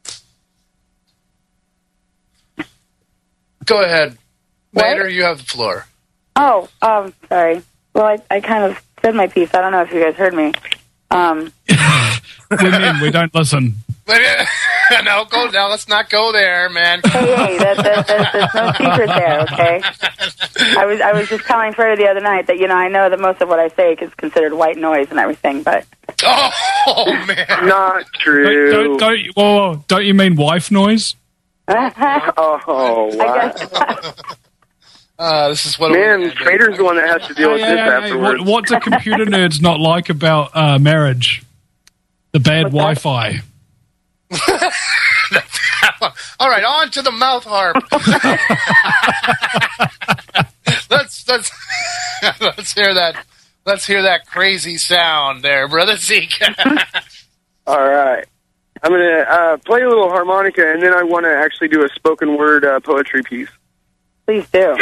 Go ahead. What? Mater, you have the floor. Oh, um, sorry. Well, I, I kind of said my piece. I don't know if you guys heard me. Um, We're men, we don't listen. no, go now. Let's not go there, man. hey, hey, that, that, that, there's no secret there, okay? I was I was just telling Freddie the other night that, you know, I know that most of what I say is considered white noise and everything, but... Oh, man. Not Don't, true. don't, don't, you- whoa, whoa, don't you mean wife noise? Oh, wow. I guess... Uh, this is what Man, we Trader's the one that has to deal Hey, with hey, this hey, hey, afterwards. what, what do computer nerds not like about uh, marriage? The bad What's Wi-Fi. All right, on to the mouth harp. let's let's let's hear that. Let's hear that crazy sound there, brother Zeke. All right. I'm going to uh, play a little harmonica, and then I want to actually do a spoken word uh, poetry piece. Please do.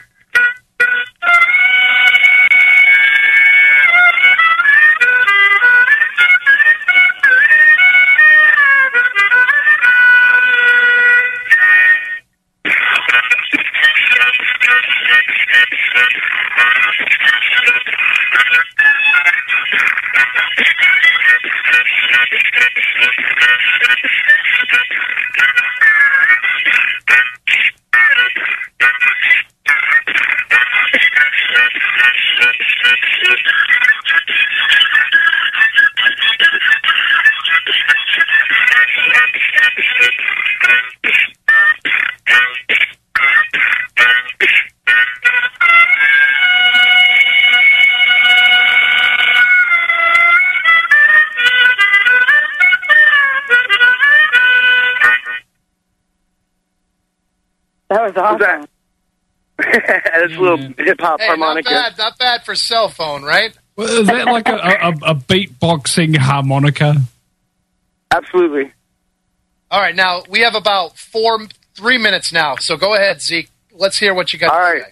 That was awesome. That's a little hip hop Hey, harmonica. not bad, not bad for cell phone, right? Well, is that like a, a, a beatboxing harmonica? Absolutely. All right, now we have about four three minutes now. So go ahead, Zeke. Let's hear what you got All to right. say.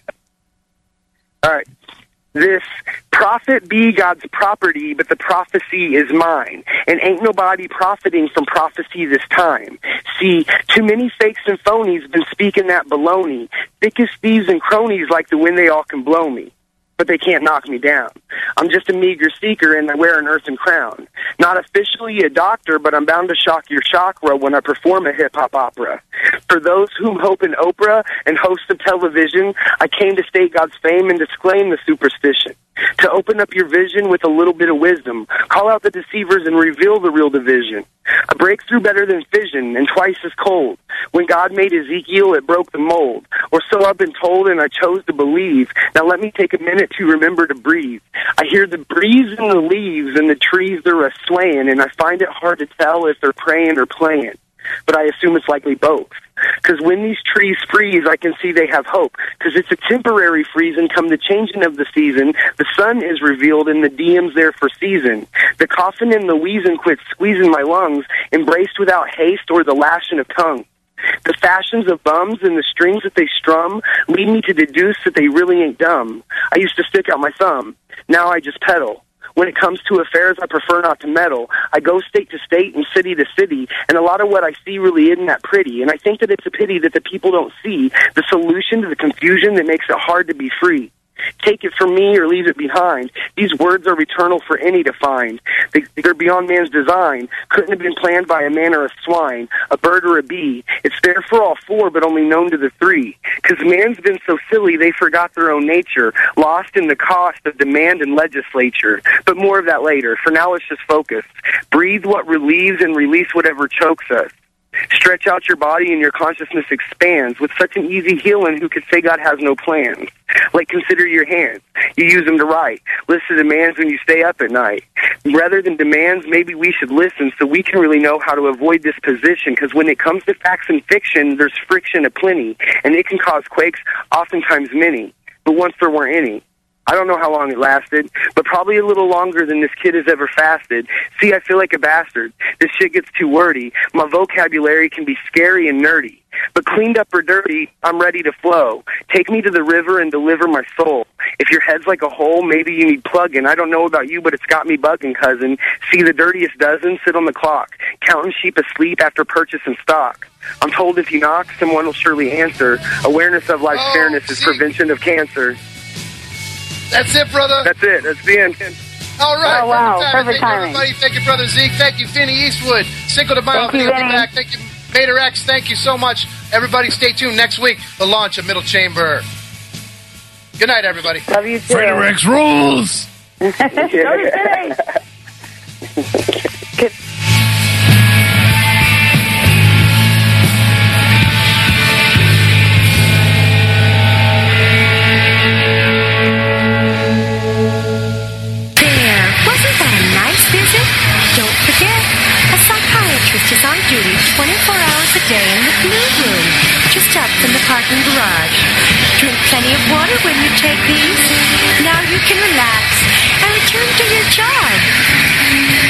All right. This prophet be God's property, but the prophecy is mine. And ain't nobody profiting from prophecy this time. See, too many fakes and phonies been speaking that baloney. Thick as thieves and cronies like the wind, they all can blow me. But they can't knock me down. I'm just a meager seeker, and I wear an earthen crown. Not officially a doctor, but I'm bound to shock your chakra when I perform a hip-hop opera. For those whom hope in Oprah and hosts of television, I came to state God's fame and disclaim the superstition. To open up your vision with a little bit of wisdom, call out the deceivers and reveal the real division. A breakthrough better than fission and twice as cold. When God made Ezekiel, it broke the mold. Or so I've been told, and I chose to believe. Now let me take a minute to remember to breathe. I hear the breeze in the leaves and the trees they're a-swaying, and I find it hard to tell if they're praying or playing. But I assume it's likely both. Because when these trees freeze, I can see they have hope. Because it's a temporary freezing come the changing of the season. The sun is revealed and the D M's there for season. The coughing and the wheezing quit squeezing my lungs, embraced without haste or the lashing of tongue. The fashions of bums and the strings that they strum lead me to deduce that they really ain't dumb. I used to stick out my thumb. Now I just pedal. When it comes to affairs, I prefer not to meddle. I go state to state and city to city, and a lot of what I see really isn't that pretty. And I think that it's a pity that the people don't see the solution to the confusion that makes it hard to be free. Take it from me or leave it behind. These words are eternal for any to find. They, they're beyond man's design. Couldn't have been planned by a man or a swine, a bird or a bee. It's there for all four, but only known to the three. Because man's been so silly they forgot their own nature, lost in the cost of demand and legislature. But more of that later. For now, let's just focus. Breathe what relieves and release whatever chokes us. Stretch out your body and your consciousness expands. With such an easy healing, who could say God has no plans? Like, consider your hands. You use them to write. Listen to demands when you stay up at night. Rather than demands, maybe we should listen so we can really know how to avoid this position, because when it comes to facts and fiction, there's friction aplenty, and it can cause quakes, oftentimes many. But once there weren't any. I don't know how long it lasted, but probably a little longer than this kid has ever fasted. See, I feel like a bastard. This shit gets too wordy. My vocabulary can be scary and nerdy. But cleaned up or dirty, I'm ready to flow. Take me to the river and deliver my soul. If your head's like a hole, maybe you need plugging. I don't know about you, but it's got me bugging, cousin. See, the dirtiest dozen sit on the clock, counting sheep asleep after purchasing stock. I'm told if you knock, someone will surely answer. Awareness of life's oh, fairness is see. prevention of cancer. That's it, brother. That's it. That's the end. All right. Oh, wow. Perfect timing. Thank Perfect you, timing. everybody. Thank you, brother Zeke. Thank you, Vinny Eastwood. Cinco de Mayo. Thank you, Vinny. Back. Thank you, Vader X. Thank you so much. Everybody stay tuned. Next week, the launch of Middle Chamber. Good night, everybody. Love you too. Vader X rules. Go to City. Good. Don't forget, a psychiatrist is on duty twenty-four hours a day in the Blue Room, just up from the parking garage. Drink plenty of water when you take these. Now you can relax and return to your job.